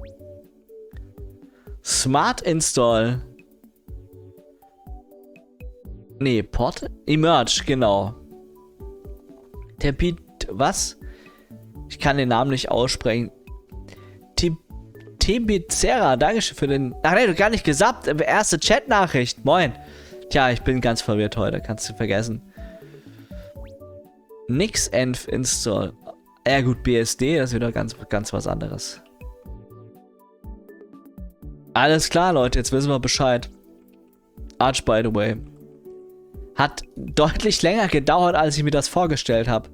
Speaker 1: Smart Install. Nee, Port? Emerge, genau. Der Beat. Was? Ich kann den Namen nicht aussprechen. Tibizera, dankeschön für den. Ach nee, du gar nicht gesagt. Erste Chat-Nachricht. Moin. Tja, ich bin ganz verwirrt heute. Kannst du vergessen. Nix Env Install. Ja gut, B S D, das ist wieder ganz, ganz was anderes. Alles klar, Leute, jetzt wissen wir Bescheid. Arch, by the way. Hat deutlich länger gedauert, als ich mir das vorgestellt habe.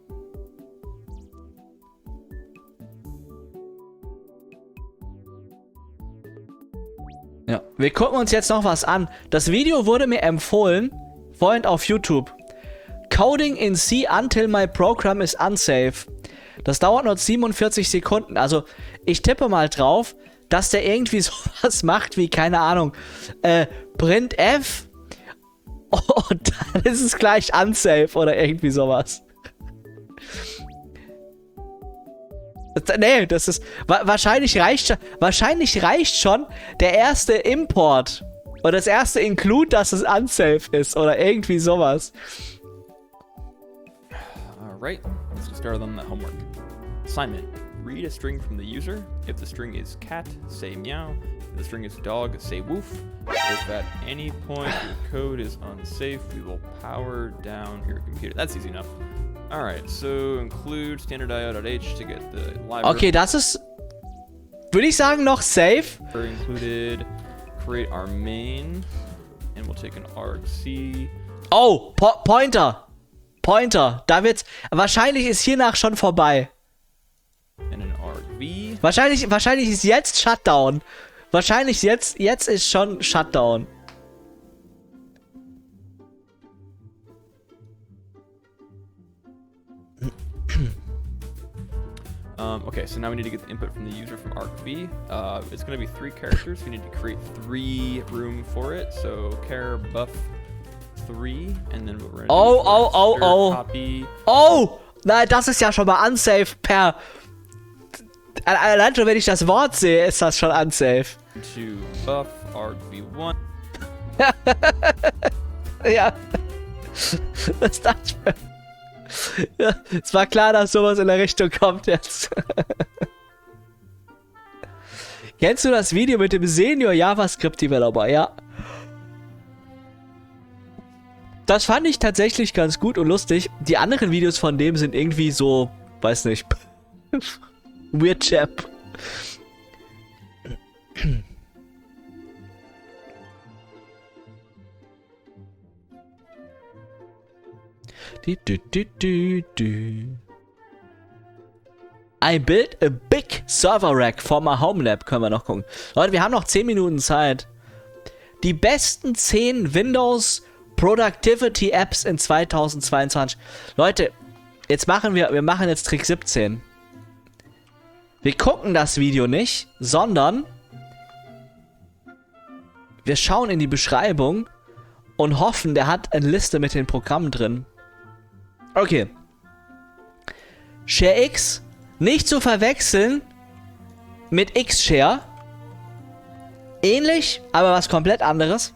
Speaker 1: Ja, wir gucken uns jetzt noch was an. Das Video wurde mir empfohlen, vorhin auf YouTube. Coding in C until my program is unsafe. Das dauert nur siebenundvierzig Sekunden. Also, ich tippe mal drauf, dass der irgendwie sowas macht wie, keine Ahnung, äh, printf und dann ist es gleich unsafe oder irgendwie sowas. Nee, das ist... Wa wahrscheinlich reicht schon... Wahrscheinlich reicht schon der erste Import. Oder das erste Include, dass es unsafe ist. Oder irgendwie sowas.
Speaker 2: Alright, let's get started on the homework. Assignment. Read a string from the user. If the string is cat, say meow. If the string is dog, say woof. If at any point your code is unsafe, we will power down your computer. That's easy enough. Alright, so include standard I O dot H to get the library.
Speaker 1: Okay, das ist... Würde ich sagen, noch safe.
Speaker 2: Included. Create our main. And we'll take an argc.
Speaker 1: Oh, po Pointer. Pointer. Da wird's... Wahrscheinlich ist hiernach schon vorbei.
Speaker 2: And an argv.
Speaker 1: Wahrscheinlich, wahrscheinlich ist jetzt Shutdown. Wahrscheinlich jetzt, jetzt ist schon Shutdown.
Speaker 2: Um, okay, so now we need to get the input from the user from argv. Uh, it's going to be three characters. We need to create three room for it. So char buff three, and then we're going to
Speaker 1: Oh, oh, oh, oh.
Speaker 2: copy.
Speaker 1: Oh! Nein, das ist ja schon mal unsafe per... Allein schon, wenn ich das Wort sehe, ist das schon unsafe.
Speaker 2: To buff argv one.
Speaker 1: Ja. Was ist das für... Ja, es war klar, dass sowas in der Richtung kommt jetzt. Kennst du das Video mit dem Senior JavaScript Developer? Ja. Das fand ich tatsächlich ganz gut und lustig. Die anderen Videos von dem sind irgendwie so, weiß nicht, weird chap. Du, du, du, du, du. I built a big server rack for my home lab. Können wir noch gucken. Leute, wir haben noch zehn Minuten Zeit. Die besten zehn Windows Productivity Apps in zweitausendzweiundzwanzig. Leute, jetzt machen wir, wir machen jetzt Trick siebzehn. Wir gucken das Video nicht, sondern wir schauen in die Beschreibung und hoffen, der hat eine Liste mit den Programmen drin. Okay. ShareX, nicht zu verwechseln mit Xshare. Ähnlich, aber was komplett anderes.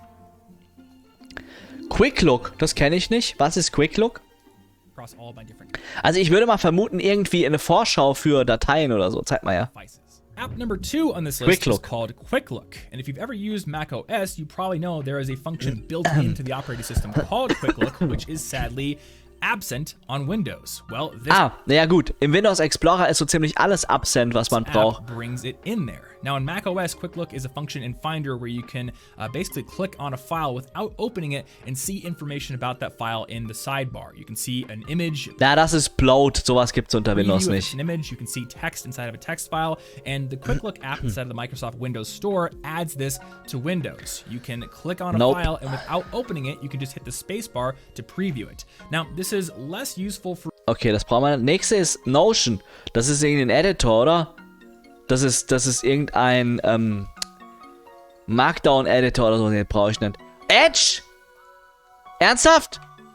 Speaker 1: QuickLook, das kenne ich nicht. Was ist QuickLook? Also ich würde mal vermuten, irgendwie eine Vorschau für Dateien oder so. Zeig mal ja.
Speaker 3: App number two on this list is called QuickLook. And if you've ever used Mac O S, you probably know there is a function built into the operating system called QuickLook, which is sadly absent on Windows. Well, this
Speaker 1: ah, naja gut. Im Windows Explorer ist so ziemlich alles absent, was man braucht.
Speaker 3: brings it in there. Now in Mac O S, QuickLook is a function in Finder where you can uh, basically click on a file without opening it and see information about that file in the sidebar. You can see an image.
Speaker 1: Na, das ist bloat. Sowas gibt's unter Windows nicht.
Speaker 3: An image, you can see text inside of a text file, and the QuickLook app inside of the Microsoft Windows Store adds this to Windows. You can click on a
Speaker 1: Nope.
Speaker 3: file, and without opening it, you can just hit the spacebar to preview it. Now, this is less useful for
Speaker 1: Okay, das brauchen wir. Nächste ist Notion. Das ist irgendein Editor, oder? Das ist, das ist irgendein ähm, Markdown-Editor oder so. Den brauche ich nicht. Edge! Ernsthaft?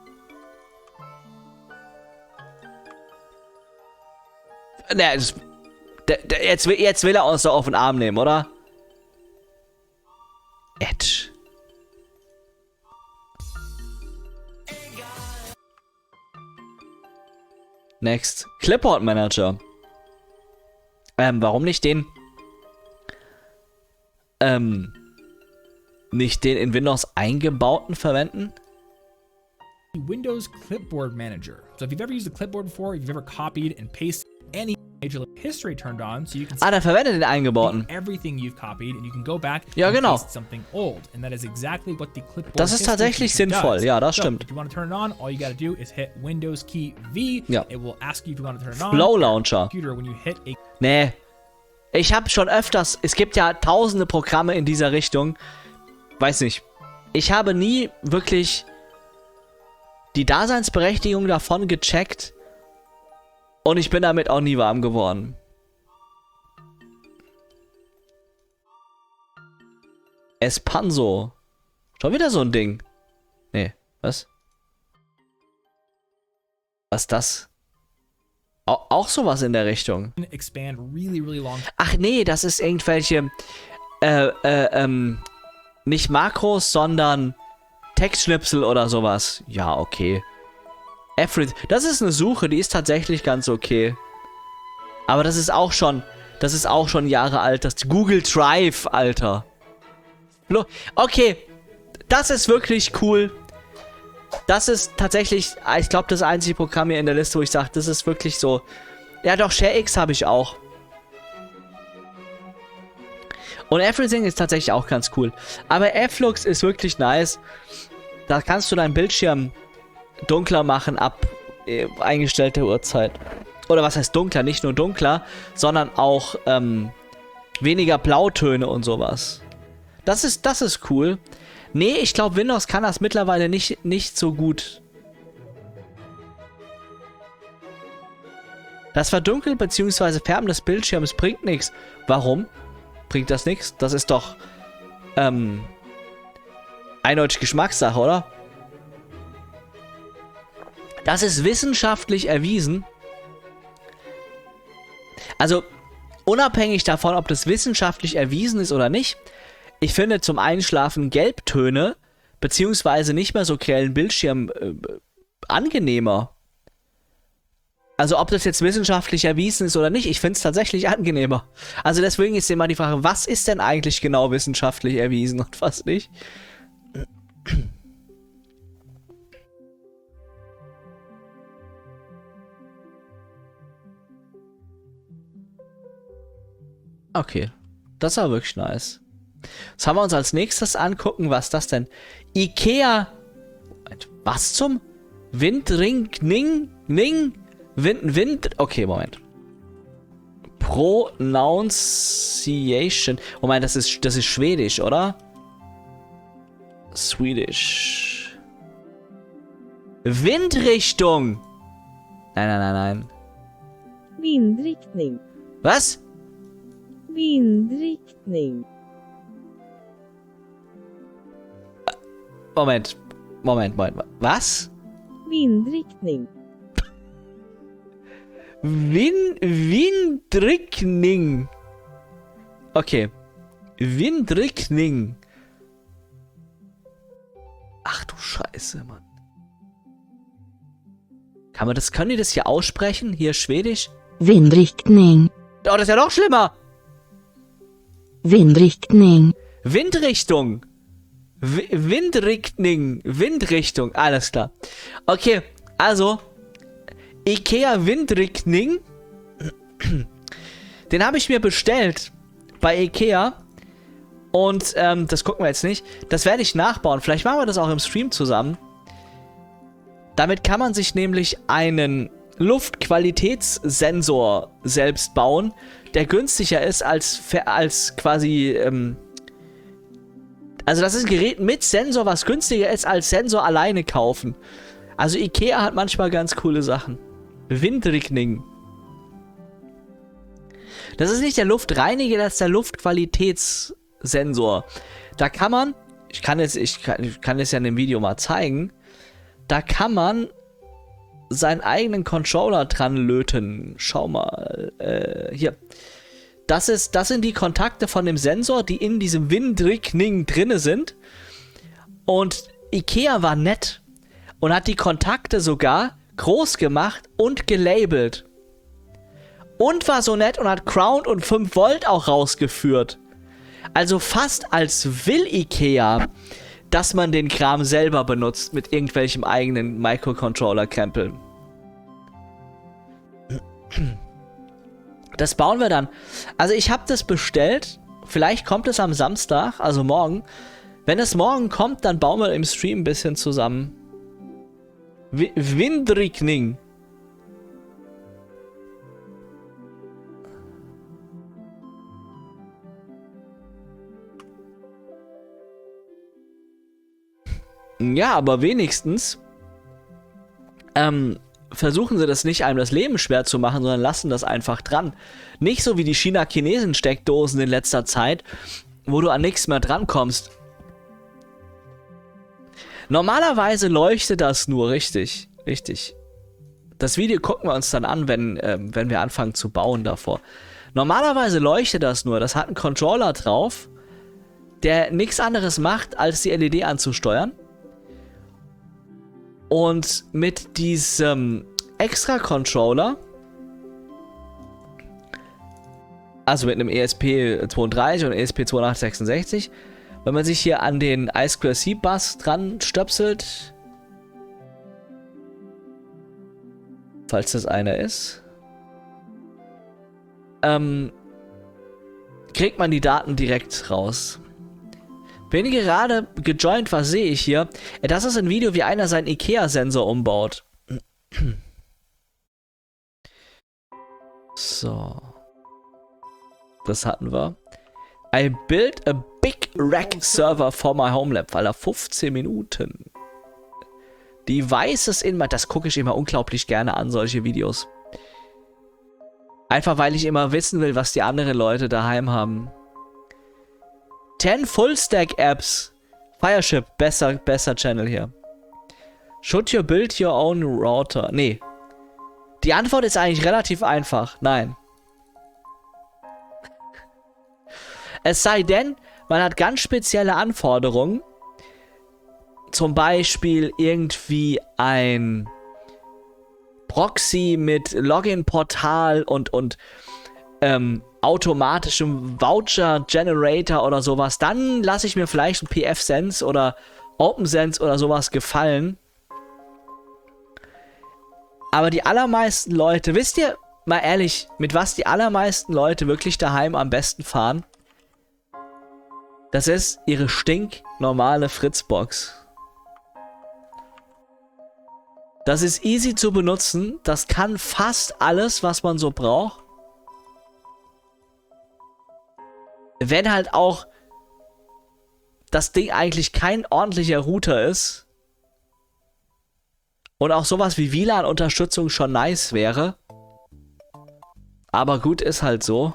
Speaker 1: Ne, das, der, der, jetzt, will- jetzt will er uns doch auf den Arm nehmen, oder? Edge. Next. Clipboard Manager. Ähm, warum nicht den? Ähm, nicht den in Windows eingebauten verwenden?
Speaker 3: Windows Clipboard Manager. So if you've ever used a clipboard before, if you've ever copied and pasted any major history turned on, so you can see
Speaker 1: Ah, der verwendet den eingebauten.
Speaker 3: everything you've copied and you can go back
Speaker 1: Ja,
Speaker 3: and
Speaker 1: genau.
Speaker 3: paste something old. And that is exactly what the clipboard
Speaker 1: Das ist
Speaker 3: history
Speaker 1: tatsächlich
Speaker 3: feature
Speaker 1: sinnvoll.
Speaker 3: does.
Speaker 1: Ja, das
Speaker 3: so,
Speaker 1: stimmt.
Speaker 3: If you want to turn it on, all you got to do is hit Windows key V.
Speaker 1: Ja.
Speaker 3: It will ask you if you want to turn it on.
Speaker 1: Flow Launcher.
Speaker 3: Computer when you hit a
Speaker 1: Nee. Ich habe schon öfters, es gibt ja tausende Programme in dieser Richtung. Weiß nicht. Ich habe nie wirklich die Daseinsberechtigung davon gecheckt. Und ich bin damit auch nie warm geworden. Espanso. Schon wieder so ein Ding. Nee, was? Was ist das? Au auch sowas in der Richtung.
Speaker 3: Expand really, really long.
Speaker 1: Ach nee, das ist irgendwelche, äh, äh, ähm, nicht Makros, sondern Textschnipsel oder sowas. Ja, okay. Every das ist eine Suche, die ist tatsächlich ganz okay. Aber das ist auch schon, das ist auch schon Jahre alt. Das Google Drive, Alter. Okay, das ist wirklich cool. Das ist tatsächlich, ich glaube, das einzige Programm hier in der Liste, wo ich sage, das ist wirklich so. Ja doch, ShareX habe ich auch. Und Everything ist tatsächlich auch ganz cool. Aber Flux ist wirklich nice. Da kannst du deinen Bildschirm dunkler machen ab äh, eingestellter Uhrzeit. Oder was heißt dunkler? Nicht nur dunkler, sondern auch ähm, weniger Blautöne und sowas. Das ist, das ist cool. Nee, ich glaube, Windows kann das mittlerweile nicht, nicht so gut. Das Verdunkeln bzw. Färben des Bildschirms bringt nichts. Warum? Bringt das nichts? Das ist doch ähm, eindeutig Geschmackssache, oder? Das ist wissenschaftlich erwiesen. Also, unabhängig davon, ob das wissenschaftlich erwiesen ist oder nicht, ich finde zum Einschlafen Gelbtöne, beziehungsweise nicht mehr so grellen Bildschirm äh, angenehmer. Also ob das jetzt wissenschaftlich erwiesen ist oder nicht, ich finde es tatsächlich angenehmer. Also deswegen ist immer die Frage, was ist denn eigentlich genau wissenschaftlich erwiesen und was nicht? Okay, das war wirklich nice. Das haben wir uns als nächstes angucken, was das denn? Ikea. Was zum? Windring, Ning, Ning, Wind, Wind. Okay, Moment. Pronunciation. Moment, das ist, das ist Schwedisch, oder? Swedish. Windrichtung. Nein, nein, nein, nein.
Speaker 4: Vindriktning.
Speaker 1: Was?
Speaker 4: Vindriktning.
Speaker 1: Moment. Moment, Moment. Was?
Speaker 4: Vindriktning.
Speaker 1: Win Windrickning. Okay. Windrickning. Ach du Scheiße, Mann. Kann man das, können die das hier aussprechen? Hier Schwedisch?
Speaker 4: Vindriktning.
Speaker 1: Oh, das ist ja noch schlimmer.
Speaker 4: Vindriktning.
Speaker 1: Windrichtung. W Windrichtning. Windrichtung. Alles klar. Okay, also Ikea Windrichtning. Den habe ich mir bestellt bei Ikea. Und ähm, das gucken wir jetzt nicht. Das werde ich nachbauen. Vielleicht machen wir das auch im Stream zusammen. Damit kann man sich nämlich einen Luftqualitätssensor selbst bauen, der günstiger ist als, als quasi, ähm, also das ist ein Gerät mit Sensor, was günstiger ist als Sensor alleine kaufen. Also Ikea hat manchmal ganz coole Sachen. Windrichtning. Das ist nicht der Luftreiniger, das ist der Luftqualitätssensor. Da kann man, ich kann jetzt, ich kann, ich kann es ja in dem Video mal zeigen, da kann man seinen eigenen Controller dran löten. Schau mal. Äh, hier. Das, ist, das sind die Kontakte von dem Sensor, die in diesem Windrichtning drinne sind. Und Ikea war nett und hat die Kontakte sogar groß gemacht und gelabelt. Und war so nett und hat Ground und fünf Volt auch rausgeführt. Also fast als will Ikea, dass man den Kram selber benutzt mit irgendwelchem eigenen Microcontroller-Krempel. Das bauen wir dann. Also ich habe das bestellt. Vielleicht kommt es am Samstag, also morgen. Wenn es morgen kommt, dann bauen wir im Stream ein bisschen zusammen. W Windrichtning. Ja, aber wenigstens ähm, versuchen sie das nicht, einem das Leben schwer zu machen, sondern lassen das einfach dran. Nicht so wie die China-Chinesen-Steckdosen in letzter Zeit, wo du an nichts mehr drankommst. Normalerweise leuchtet das nur, richtig, richtig. Das Video gucken wir uns dann an, wenn, äh, wenn wir anfangen zu bauen davor. Normalerweise leuchtet das nur. Das hat einen Controller drauf, der nichts anderes macht, als die L E D anzusteuern. Und mit diesem Extra-Controller, also mit einem E S P zweiunddreißig und E S P achtundzwanzig sechsundsechzig, wenn man sich hier an den I-Square-C-Bus dran stöpselt, falls das einer ist, ähm, kriegt man die Daten direkt raus. Wenn ihr gerade gejoint, was sehe ich hier? Das ist ein Video, wie einer seinen IKEA-Sensor umbaut. So. Das hatten wir. I built a big rack server for my home lab. Weil er fünfzehn Minuten. Devices in my... Das gucke ich immer unglaublich gerne an, solche Videos. Einfach, weil ich immer wissen will, was die anderen Leute daheim haben. zehn Full-Stack-Apps. Fireship, besser, besser Channel hier. Should you build your own router? Nee. Die Antwort ist eigentlich relativ einfach. Nein. Es sei denn, man hat ganz spezielle Anforderungen. Zum Beispiel irgendwie ein Proxy mit Login-Portal und, und ähm, automatischem Voucher-Generator oder sowas. Dann lasse ich mir vielleicht ein P F-Sense oder OpenSense oder sowas gefallen. Aber die allermeisten Leute, wisst ihr, mal ehrlich, mit was die allermeisten Leute wirklich daheim am besten fahren? Das ist ihre stinknormale Fritzbox. Das ist easy zu benutzen. Das kann fast alles, was man so braucht. Wenn halt auch das Ding eigentlich kein ordentlicher Router ist und auch sowas wie W L A N-Unterstützung schon nice wäre. Aber gut, ist halt so.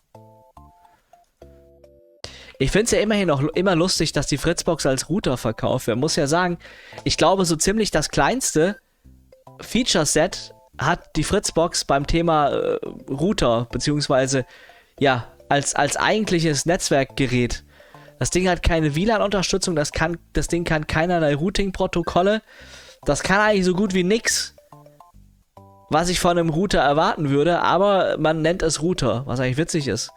Speaker 1: Ich finde es ja immerhin noch immer lustig, dass die Fritzbox als Router verkauft wird. Man muss ja sagen, ich glaube, so ziemlich das kleinste Feature-Set hat die Fritzbox beim Thema äh, Router, beziehungsweise, ja, als, als eigentliches Netzwerkgerät. Das Ding hat keine W L A N-Unterstützung, das, kann, das Ding kann keinerlei Routing-Protokolle. Das kann eigentlich so gut wie nix, was ich von einem Router erwarten würde, aber man nennt es Router, was eigentlich witzig ist.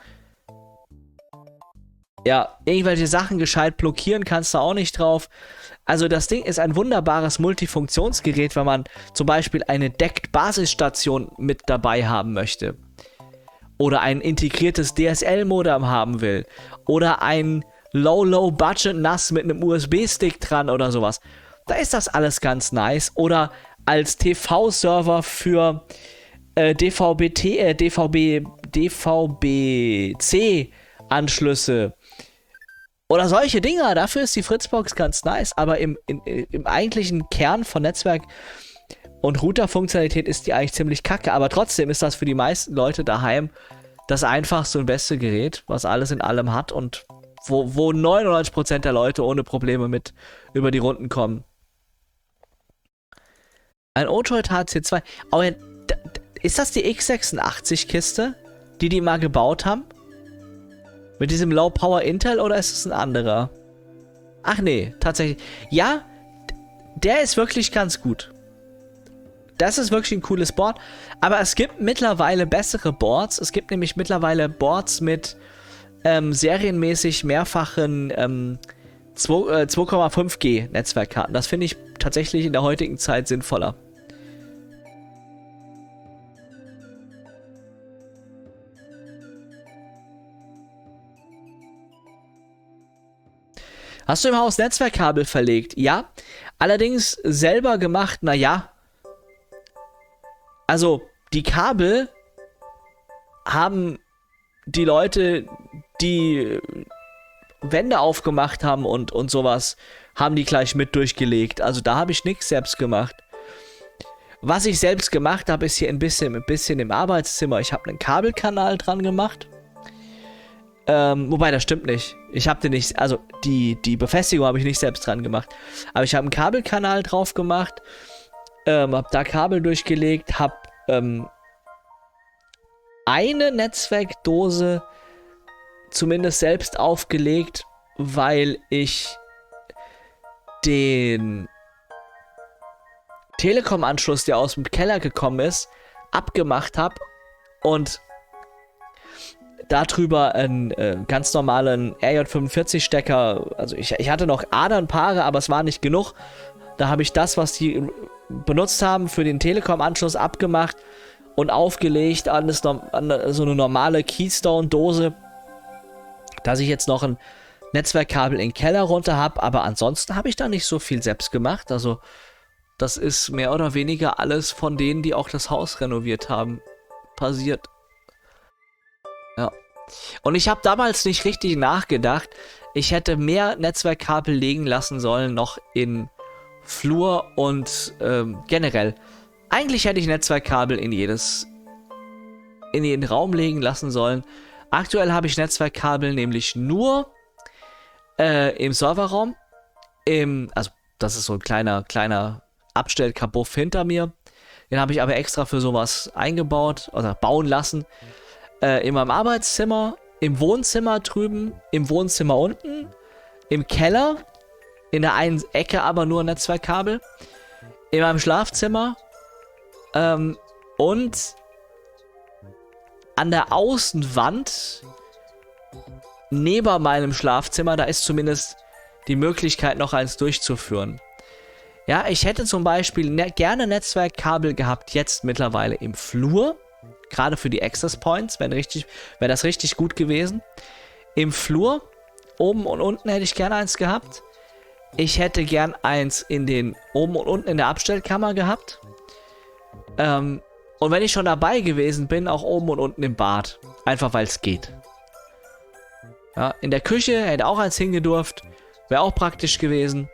Speaker 1: Ja, irgendwelche Sachen gescheit blockieren kannst du auch nicht drauf. Also das Ding ist ein wunderbares Multifunktionsgerät, wenn man zum Beispiel eine Deckt-Basisstation mit dabei haben möchte. Oder ein integriertes D S L-Modem haben will. Oder ein Low-Low-Budget-N A S mit einem U S B-Stick dran oder sowas. Da ist das alles ganz nice. Oder als T V-Server für äh, D V B T, äh, D V B, D V B C-Anschlüsse. Oder solche Dinger, dafür ist die Fritzbox ganz nice, aber im, in, im eigentlichen Kern von Netzwerk und Router-Funktionalität ist die eigentlich ziemlich kacke, aber trotzdem ist das für die meisten Leute daheim das einfachste und beste Gerät, was alles in allem hat und wo, wo neunundneunzig Prozent der Leute ohne Probleme mit über die Runden kommen. Ein Odroid H C zwei, oh ja, ist das die x sechsundachtzig-Kiste, die die mal gebaut haben? Mit diesem Low Power Intel oder ist es ein anderer? Ach nee, tatsächlich. Ja, der ist wirklich ganz gut. Das ist wirklich ein cooles Board. Aber es gibt mittlerweile bessere Boards. Es gibt nämlich mittlerweile Boards mit ähm, serienmäßig mehrfachen ähm, zwei Komma fünf G Netzwerkkarten. Das finde ich tatsächlich in der heutigen Zeit sinnvoller. Hast du im Haus Netzwerkkabel verlegt? Ja. Allerdings selber gemacht, naja. Also, die Kabel haben die Leute, die Wände aufgemacht haben und, und sowas, haben die gleich mit durchgelegt. Also da habe ich nichts selbst gemacht. Was ich selbst gemacht habe, ist hier ein bisschen, ein bisschen im Arbeitszimmer. Ich habe einen Kabelkanal dran gemacht. Ähm, wobei, das stimmt nicht. Ich habe den nicht, also die, die Befestigung habe ich nicht selbst dran gemacht. Aber ich habe einen Kabelkanal drauf gemacht. Ähm, hab da Kabel durchgelegt, hab ähm, eine Netzwerkdose zumindest selbst aufgelegt, weil ich den Telekom-Anschluss, der aus dem Keller gekommen ist, abgemacht habe und darüber einen äh, ganz normalen R J fünfundvierzig Stecker, also ich, ich hatte noch Adernpaare, aber es war nicht genug. Da habe ich das, was die benutzt haben, für den Telekom-Anschluss abgemacht und aufgelegt an, das, an so eine normale Keystone-Dose, dass ich jetzt noch ein Netzwerkkabel in den Keller runter habe, aber ansonsten habe ich da nicht so viel selbst gemacht. Also das ist mehr oder weniger alles von denen, die auch das Haus renoviert haben, passiert. Ja. Und ich habe damals nicht richtig nachgedacht. Ich hätte mehr Netzwerkkabel legen lassen sollen, noch in Flur und ähm, generell. Eigentlich hätte ich Netzwerkkabel in jedes, in jeden Raum legen lassen sollen. Aktuell habe ich Netzwerkkabel nämlich nur äh, im Serverraum. Im, also das ist so ein kleiner, kleiner Abstellkabuff hinter mir. Den habe ich aber extra für sowas eingebaut oder bauen lassen. Äh, in meinem Arbeitszimmer, im Wohnzimmer drüben, im Wohnzimmer unten, im Keller, in der einen Ecke aber nur Netzwerkkabel, in meinem Schlafzimmer ähm, und an der Außenwand neben meinem Schlafzimmer, da ist zumindest die Möglichkeit, noch eins durchzuführen. Ja, ich hätte zum Beispiel ne- gerne Netzwerkkabel gehabt, jetzt mittlerweile im Flur. Gerade für die Access Points, wäre richtig, wäre das richtig gut gewesen. Im Flur, oben und unten hätte ich gerne eins gehabt. Ich hätte gern eins in den, oben und unten in der Abstellkammer gehabt. Ähm, und wenn ich schon dabei gewesen bin, auch oben und unten im Bad. Einfach weil es geht. Ja, in der Küche hätte auch eins hingedurft. Wäre auch praktisch gewesen.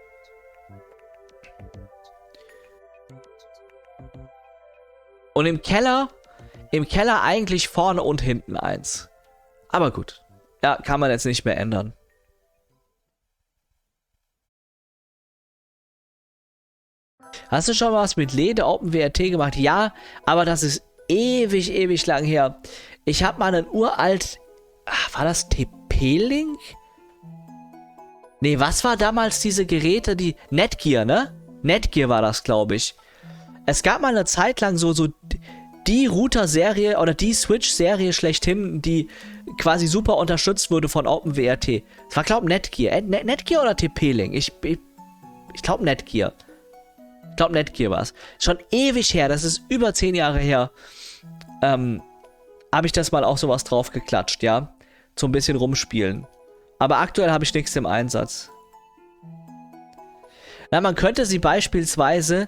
Speaker 1: Und im Keller, im Keller eigentlich vorne und hinten eins. Aber gut. Ja, kann man jetzt nicht mehr ändern. Hast du schon was mit Lede OpenWrt gemacht? Ja, aber das ist ewig, ewig lang her. Ich habe mal einen uralt... Ach, war das T P-Link? Nee, was war damals diese Geräte, die... Netgear, ne? Netgear war das, glaube ich. Es gab mal eine Zeit lang so, so die Router-Serie oder die Switch-Serie schlechthin, die quasi super unterstützt wurde von OpenWrt. Es war, glaube ich, Netgear. Äh, Net Netgear oder T P-Link? Ich, ich, ich glaube Netgear. Ich glaube Netgear war es. Schon ewig her, das ist über zehn Jahre her. Ähm, habe ich das mal auch sowas drauf geklatscht, ja? So ein bisschen rumspielen. Aber aktuell habe ich nichts im Einsatz. Na, man könnte sie beispielsweise...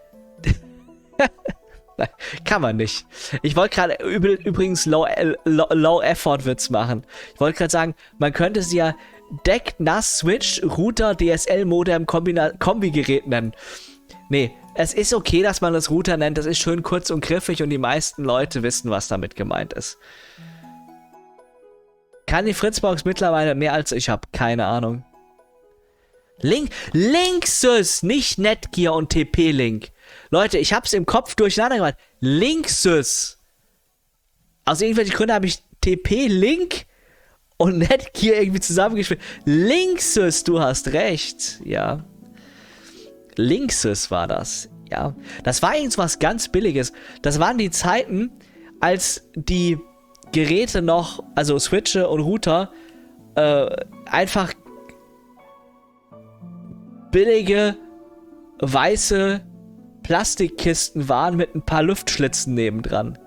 Speaker 1: Kann man nicht. Ich wollte gerade übrigens Low-Effort-Witz machen. Ich wollte gerade sagen, man könnte sie ja Deck, N A S, Switch, Router, D S L-Modem, Kombi-Gerät nennen. Nee, es ist okay, dass man das Router nennt. Das ist schön kurz und griffig und die meisten Leute wissen, was damit gemeint ist. Kann die Fritzbox mittlerweile mehr als ich habe? Keine Ahnung. Link, Linksys, nicht Netgear und T P-Link. Leute, ich hab's im Kopf durcheinander gemacht. Linksys. Aus irgendwelchen Gründen habe ich T P-Link und Netgear irgendwie zusammengespielt. Linksys, du hast recht. Ja. Linksys war das. Ja. Das war irgendwas ganz Billiges. Das waren die Zeiten, als die Geräte noch, also Switche und Router, äh, einfach billige, weiße Plastikkisten waren mit ein paar Luftschlitzen nebendran.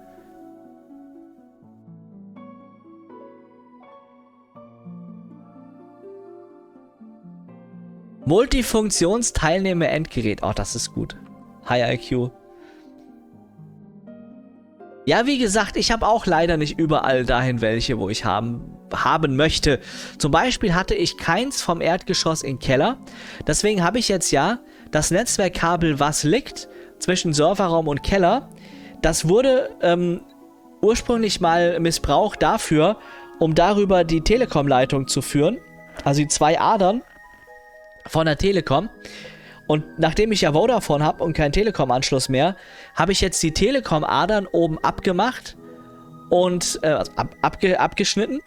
Speaker 1: Multifunktionsteilnehmer-Endgerät. Oh, das ist gut. High I Q. Ja, wie gesagt, ich habe auch leider nicht überall dahin welche, wo ich haben, haben möchte. Zum Beispiel hatte ich keins vom Erdgeschoss im Keller. Deswegen habe ich jetzt ja das Netzwerkkabel, was liegt zwischen Serverraum und Keller. Das wurde ähm, ursprünglich mal missbraucht dafür, um darüber die Telekom-Leitung zu führen. Also die zwei Adern von der Telekom. Und nachdem ich ja Vodafone habe und keinen Telekom-Anschluss mehr, habe ich jetzt die Telekom-Adern oben abgemacht und äh, also ab, abge, abgeschnitten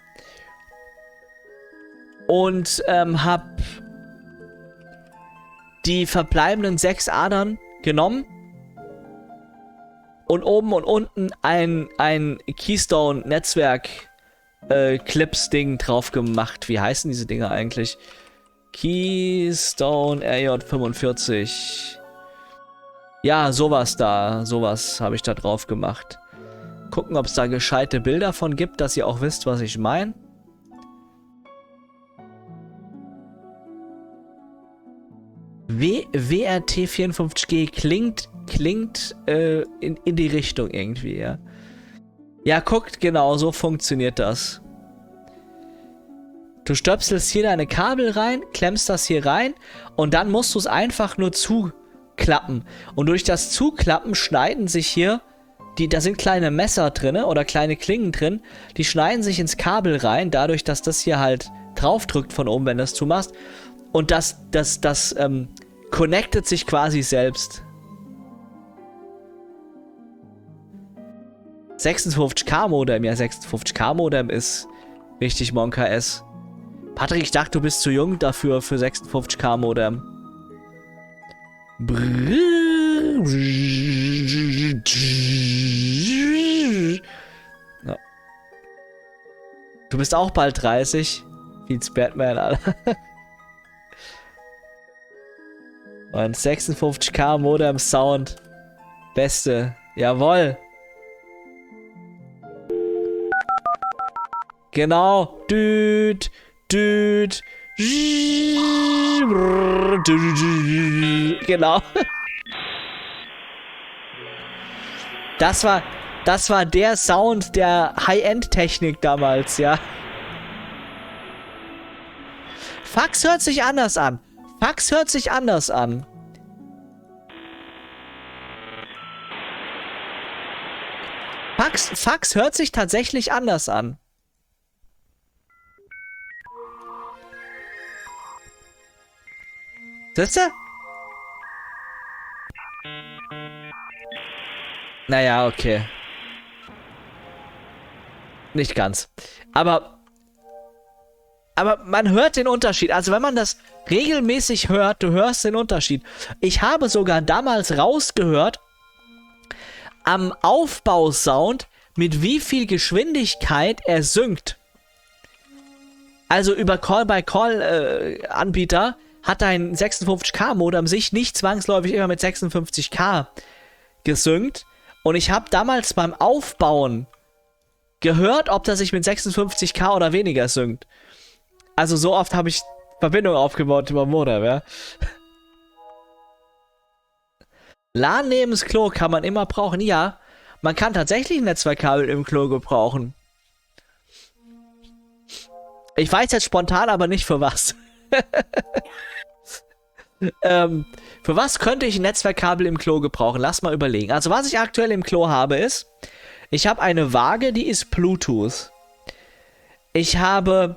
Speaker 1: und ähm, habe die verbleibenden sechs Adern genommen und oben und unten ein, ein Keystone-Netzwerk-Clips-Ding drauf gemacht. Wie heißen diese Dinger eigentlich? Keystone R J fünfundvierzig. Ja, sowas da. Sowas habe ich da drauf gemacht. Gucken, ob es da gescheite Bilder von gibt, dass ihr auch wisst, was ich meine. W R T vierundfünfzig G klingt, klingt äh, in, in die Richtung irgendwie, ja. Ja, guckt, genau, so funktioniert das. Du stöpselst hier deine Kabel rein, klemmst das hier rein und dann musst du es einfach nur zuklappen. Und durch das Zuklappen schneiden sich hier, die, da sind kleine Messer drin oder kleine Klingen drin, die schneiden sich ins Kabel rein, dadurch, dass das hier halt draufdrückt von oben, wenn du es zumachst. Und das, das, das, ähm, connectet sich quasi selbst. sechsundfünfzig K Modem, ja, sechsundfünfzig K Modem ist richtig Monka S. Patrick, ich dachte, du bist zu jung dafür, für sechsundfünfzig K Modem. Ja. Du bist auch bald dreißig. Feeds Batman, Alter. Und sechsundfünfzig K Modem Sound. Beste. Jawohl. Genau. Düt. Düt. Genau. Das war, das war der Sound der High-End-Technik damals, ja. Fax hört sich anders an. Fax hört sich anders an. Fax, Fax hört sich tatsächlich anders an. Siehst du? Naja, okay. Nicht ganz. Aber... Aber man hört den Unterschied. Also wenn man das regelmäßig hört, du hörst den Unterschied. Ich habe sogar damals rausgehört, am Aufbausound, mit wie viel Geschwindigkeit er synkt. Also über Call-by-Call-Anbieter äh, hat ein sechsundfünfzig K Modem sich nicht zwangsläufig immer mit sechsundfünfzig K gesynkt. Und ich habe damals beim Aufbauen gehört, ob das sich mit sechsundfünfzig K oder weniger synkt. Also so oft habe ich Verbindung aufgebaut über Modem, ja. LAN neben das Klo kann man immer brauchen. Ja, man kann tatsächlich ein Netzwerkkabel im Klo gebrauchen. Ich weiß jetzt spontan aber nicht für was. ähm, für was könnte ich ein Netzwerkkabel im Klo gebrauchen? Lass mal überlegen. Also was ich aktuell im Klo habe ist, ich habe eine Waage, die ist Bluetooth. Ich habe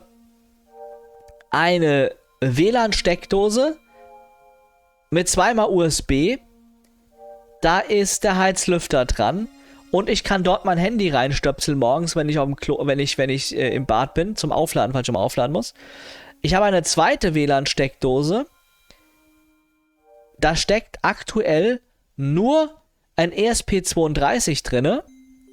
Speaker 1: eine W L A N-Steckdose mit zweimal U S B. Da ist der Heizlüfter dran. Und ich kann dort mein Handy reinstöpseln morgens, wenn ich auf dem Klo, wenn ich, wenn ich äh, im Bad bin, zum Aufladen, falls ich mal aufladen muss. Ich habe eine zweite W L A N-Steckdose. Da steckt aktuell nur ein E S P zweiunddreißig drinne,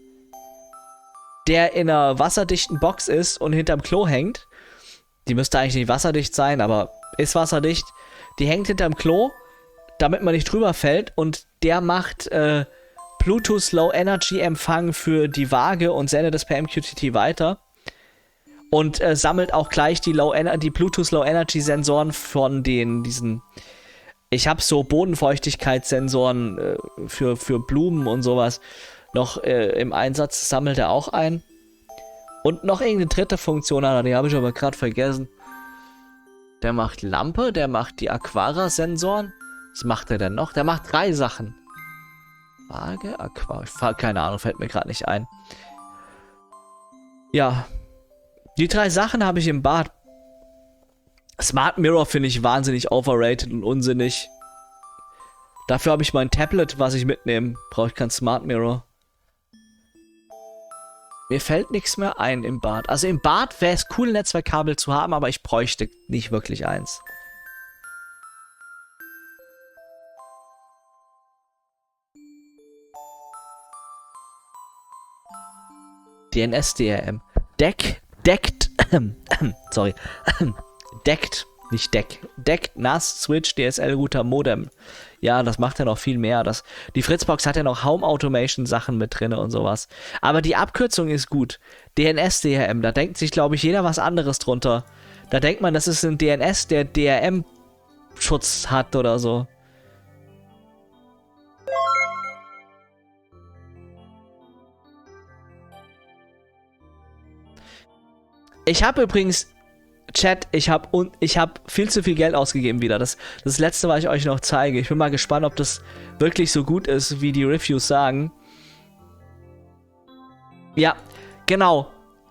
Speaker 1: der in einer wasserdichten Box ist und hinterm Klo hängt. Die müsste eigentlich nicht wasserdicht sein, aber ist wasserdicht. Die hängt hinterm Klo, damit man nicht drüber fällt. Und der macht äh, Bluetooth Low Energy Empfang für die Waage und sendet das per M Q T T weiter. Und äh, sammelt auch gleich die, Low Ener- die Bluetooth Low Energy Sensoren von den, diesen... Ich habe so Bodenfeuchtigkeitssensoren äh, für, für Blumen und sowas noch äh, im Einsatz. Das sammelt er auch ein. Und noch irgendeine dritte Funktion, die habe ich aber gerade vergessen. Der macht Lampe, der macht die Aquara-Sensoren. Was macht er denn noch? Der macht drei Sachen. Waage, Aquara, keine Ahnung, fällt mir gerade nicht ein. Ja, die drei Sachen habe ich im Bad. Smart Mirror finde ich wahnsinnig overrated und unsinnig. Dafür habe ich mein Tablet, was ich mitnehme. Brauche ich kein Smart Mirror. Mir fällt nichts mehr ein im Bad. Also im Bad wäre es cool, ein Netzwerkkabel zu haben, aber ich bräuchte nicht wirklich eins. D N S D R M. Deck, deckt, sorry, deckt, nicht Deck, deckt, N A S, Switch, D S L-Router, Modem. Ja, das macht ja noch viel mehr. Das, die Fritzbox hat ja noch Home Automation Sachen mit drin und sowas. Aber die Abkürzung ist gut. D N S D R M, da denkt sich, glaube ich, jeder was anderes drunter. Da denkt man, das ist ein D N S, der D R M-Schutz hat oder so. Ich habe übrigens, Chat, ich habe und ich habe viel zu viel Geld ausgegeben wieder. Das, das letzte, was ich euch noch zeige. Ich bin mal gespannt, ob das wirklich so gut ist, wie die Reviews sagen. Ja, genau.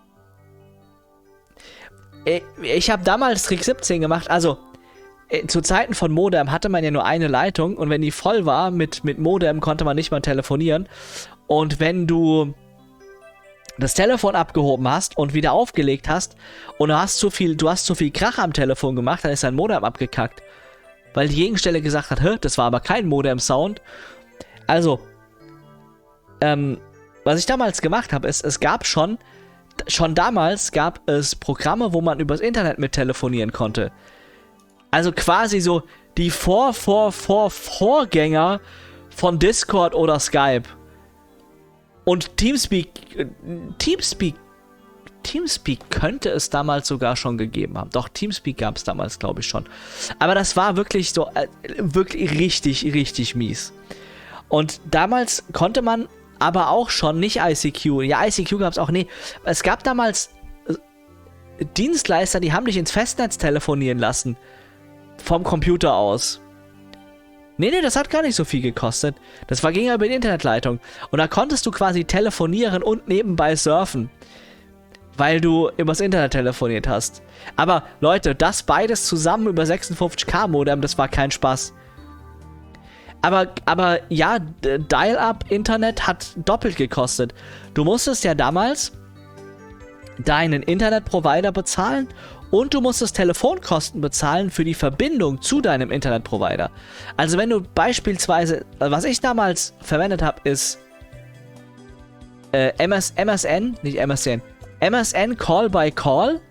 Speaker 1: Ich, ich habe damals Trick siebzehn gemacht. Also, zu Zeiten von Modem hatte man ja nur eine Leitung. Und wenn die voll war mit, mit Modem, konnte man nicht mal telefonieren. Und wenn du das Telefon abgehoben hast und wieder aufgelegt hast und du hast zu viel, du hast zu viel Krach am Telefon gemacht, dann ist dein Modem abgekackt. Weil die Gegenstelle gesagt hat, hä, das war aber kein Modem-Sound. Also, ähm, was ich damals gemacht habe, ist, es gab schon, schon damals gab es Programme, wo man übers Internet mit telefonieren konnte. Also quasi so die Vor, Vor, Vor, Vorgänger von Discord oder Skype. Und Teamspeak, Teamspeak, Teamspeak könnte es damals sogar schon gegeben haben. Doch, Teamspeak gab es damals, glaube ich, schon. Aber das war wirklich so, äh, wirklich richtig, richtig mies. Und damals konnte man aber auch schon nicht I C Q. Ja, I C Q gab es auch, nee. Es gab damals äh, Dienstleister, die haben dich ins Festnetz telefonieren lassen. Vom Computer aus. Nee, nee, das hat gar nicht so viel gekostet. Das war ging ja über die Internetleitung. Und da konntest du quasi telefonieren und nebenbei surfen. Weil du übers Internet telefoniert hast. Aber Leute, das beides zusammen über sechsundfünfzig K Modem, das war kein Spaß. Aber, aber ja, Dial-Up-Internet hat doppelt gekostet. Du musstest ja damals deinen Internetprovider bezahlen und du musstest Telefonkosten bezahlen für die Verbindung zu deinem Internetprovider. Also wenn du beispielsweise, was ich damals verwendet habe, ist äh, M S, M S N, nicht M S N, M S N Call by Call.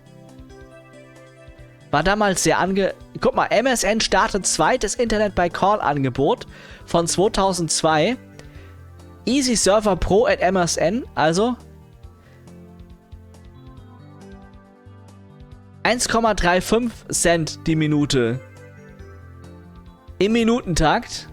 Speaker 1: War damals sehr ange... Guck mal, M S N startet zweites Internet by Call Angebot von zweitausendzwei. Easy Server Pro at M S N, also eins Komma fünfunddreißig Cent die Minute. Im Minutentakt.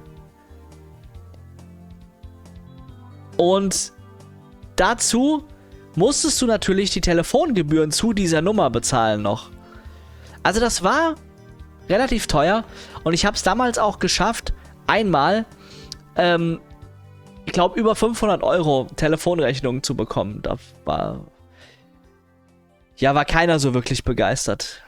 Speaker 1: Und dazu musstest du natürlich die Telefongebühren zu dieser Nummer bezahlen noch. Also das war relativ teuer. Und ich habe es damals auch geschafft, einmal, ähm, ich glaube, über fünfhundert Euro Telefonrechnungen zu bekommen. Da war... Ja, war keiner so wirklich begeistert.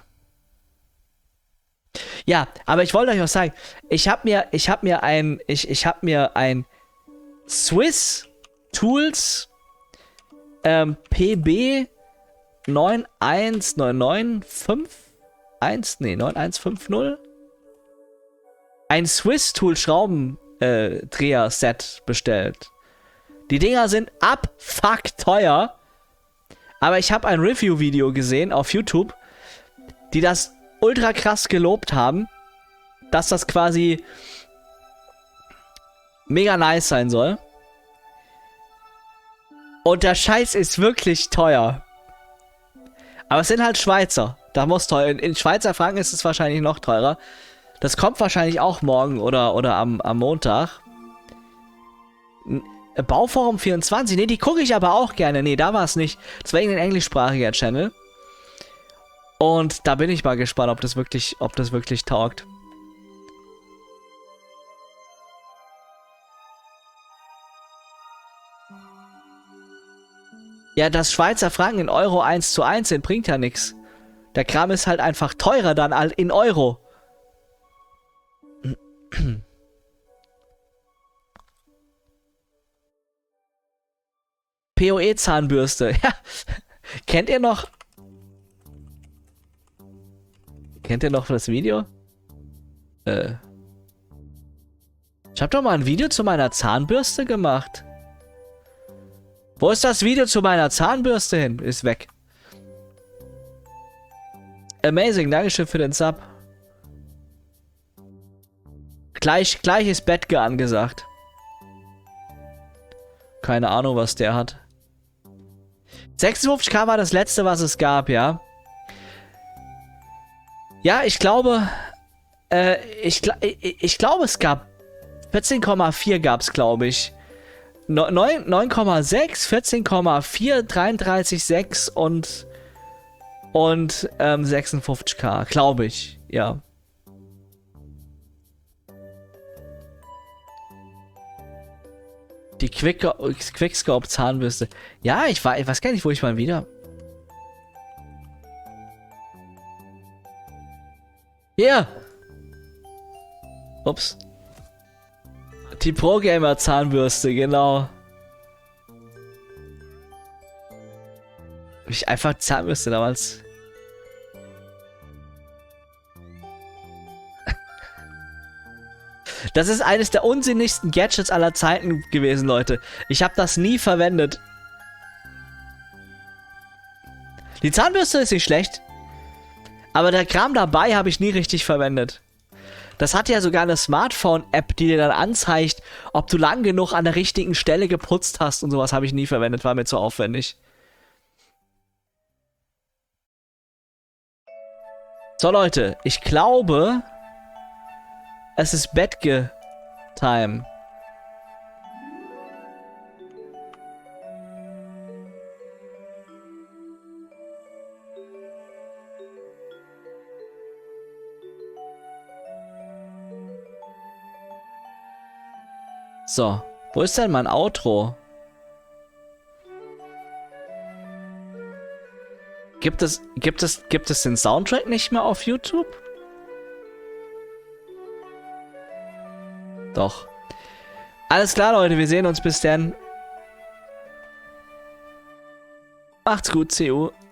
Speaker 1: Ja, aber ich wollte euch was sagen. Ich habe mir, ich habe mir ein, ich, ich habe mir ein Swiss Tools ähm, P B neun eins neun neun fünf eins, nee, neun eins fünf null ein Swiss Tool Schraubendreher äh, Set bestellt. Die Dinger sind abfuck teuer. Aber ich habe ein Review-Video gesehen auf YouTube, die das ultra krass gelobt haben, dass das quasi mega nice sein soll. Und der Scheiß ist wirklich teuer. Aber es sind halt Schweizer. Da muss teuer. In Schweizer Franken ist es wahrscheinlich noch teurer. Das kommt wahrscheinlich auch morgen oder, oder am, am Montag. Bauforum vierundzwanzig, ne, die gucke ich aber auch gerne. Ne, da war es nicht. Das war irgendein englischsprachiger Channel. Und da bin ich mal gespannt, ob das wirklich, ob das wirklich taugt. Ja, dass Schweizer Franken in Euro eins zu eins sind, bringt ja nichts. Der Kram ist halt einfach teurer dann in Euro. P O E-Zahnbürste. Ja. Kennt ihr noch... Kennt ihr noch das Video? Äh... Ich hab doch mal ein Video zu meiner Zahnbürste gemacht. Wo ist das Video zu meiner Zahnbürste hin? Ist weg. Amazing, Dankeschön für den Sub. Gleich, gleich ist Bettge angesagt. Keine Ahnung, was der hat. sechsundfünfzig K war das letzte, was es gab, ja. Ja, ich glaube... Äh, ich, ich, ich glaube, es gab... vierzehn Komma vier gab es, glaube ich. neun Komma sechs, vierzehn Komma vier, dreiunddreißig Komma sechs und... Und ähm, sechsundfünfzig K, glaube ich, ja. Die Quick Quickscope Zahnbürste. Ja, ich, war, ich weiß gar nicht, wo ich mal wieder... Hier! Ups. Die Pro Gamer Zahnbürste, genau. Ich einfach Zahnbürste damals. Das ist eines der unsinnigsten Gadgets aller Zeiten gewesen, Leute. Ich habe das nie verwendet. Die Zahnbürste ist nicht schlecht. Aber der Kram dabei habe ich nie richtig verwendet. Das hat ja sogar eine Smartphone-App, die dir dann anzeigt, ob du lang genug an der richtigen Stelle geputzt hast und sowas habe ich nie verwendet, war mir zu aufwendig. So Leute, ich glaube, es ist Bettge-Time. So, wo ist denn mein Outro? Gibt es, gibt es, gibt es den Soundtrack nicht mehr auf YouTube? Doch. Alles klar, Leute, wir sehen uns bis dann. Macht's gut, C U.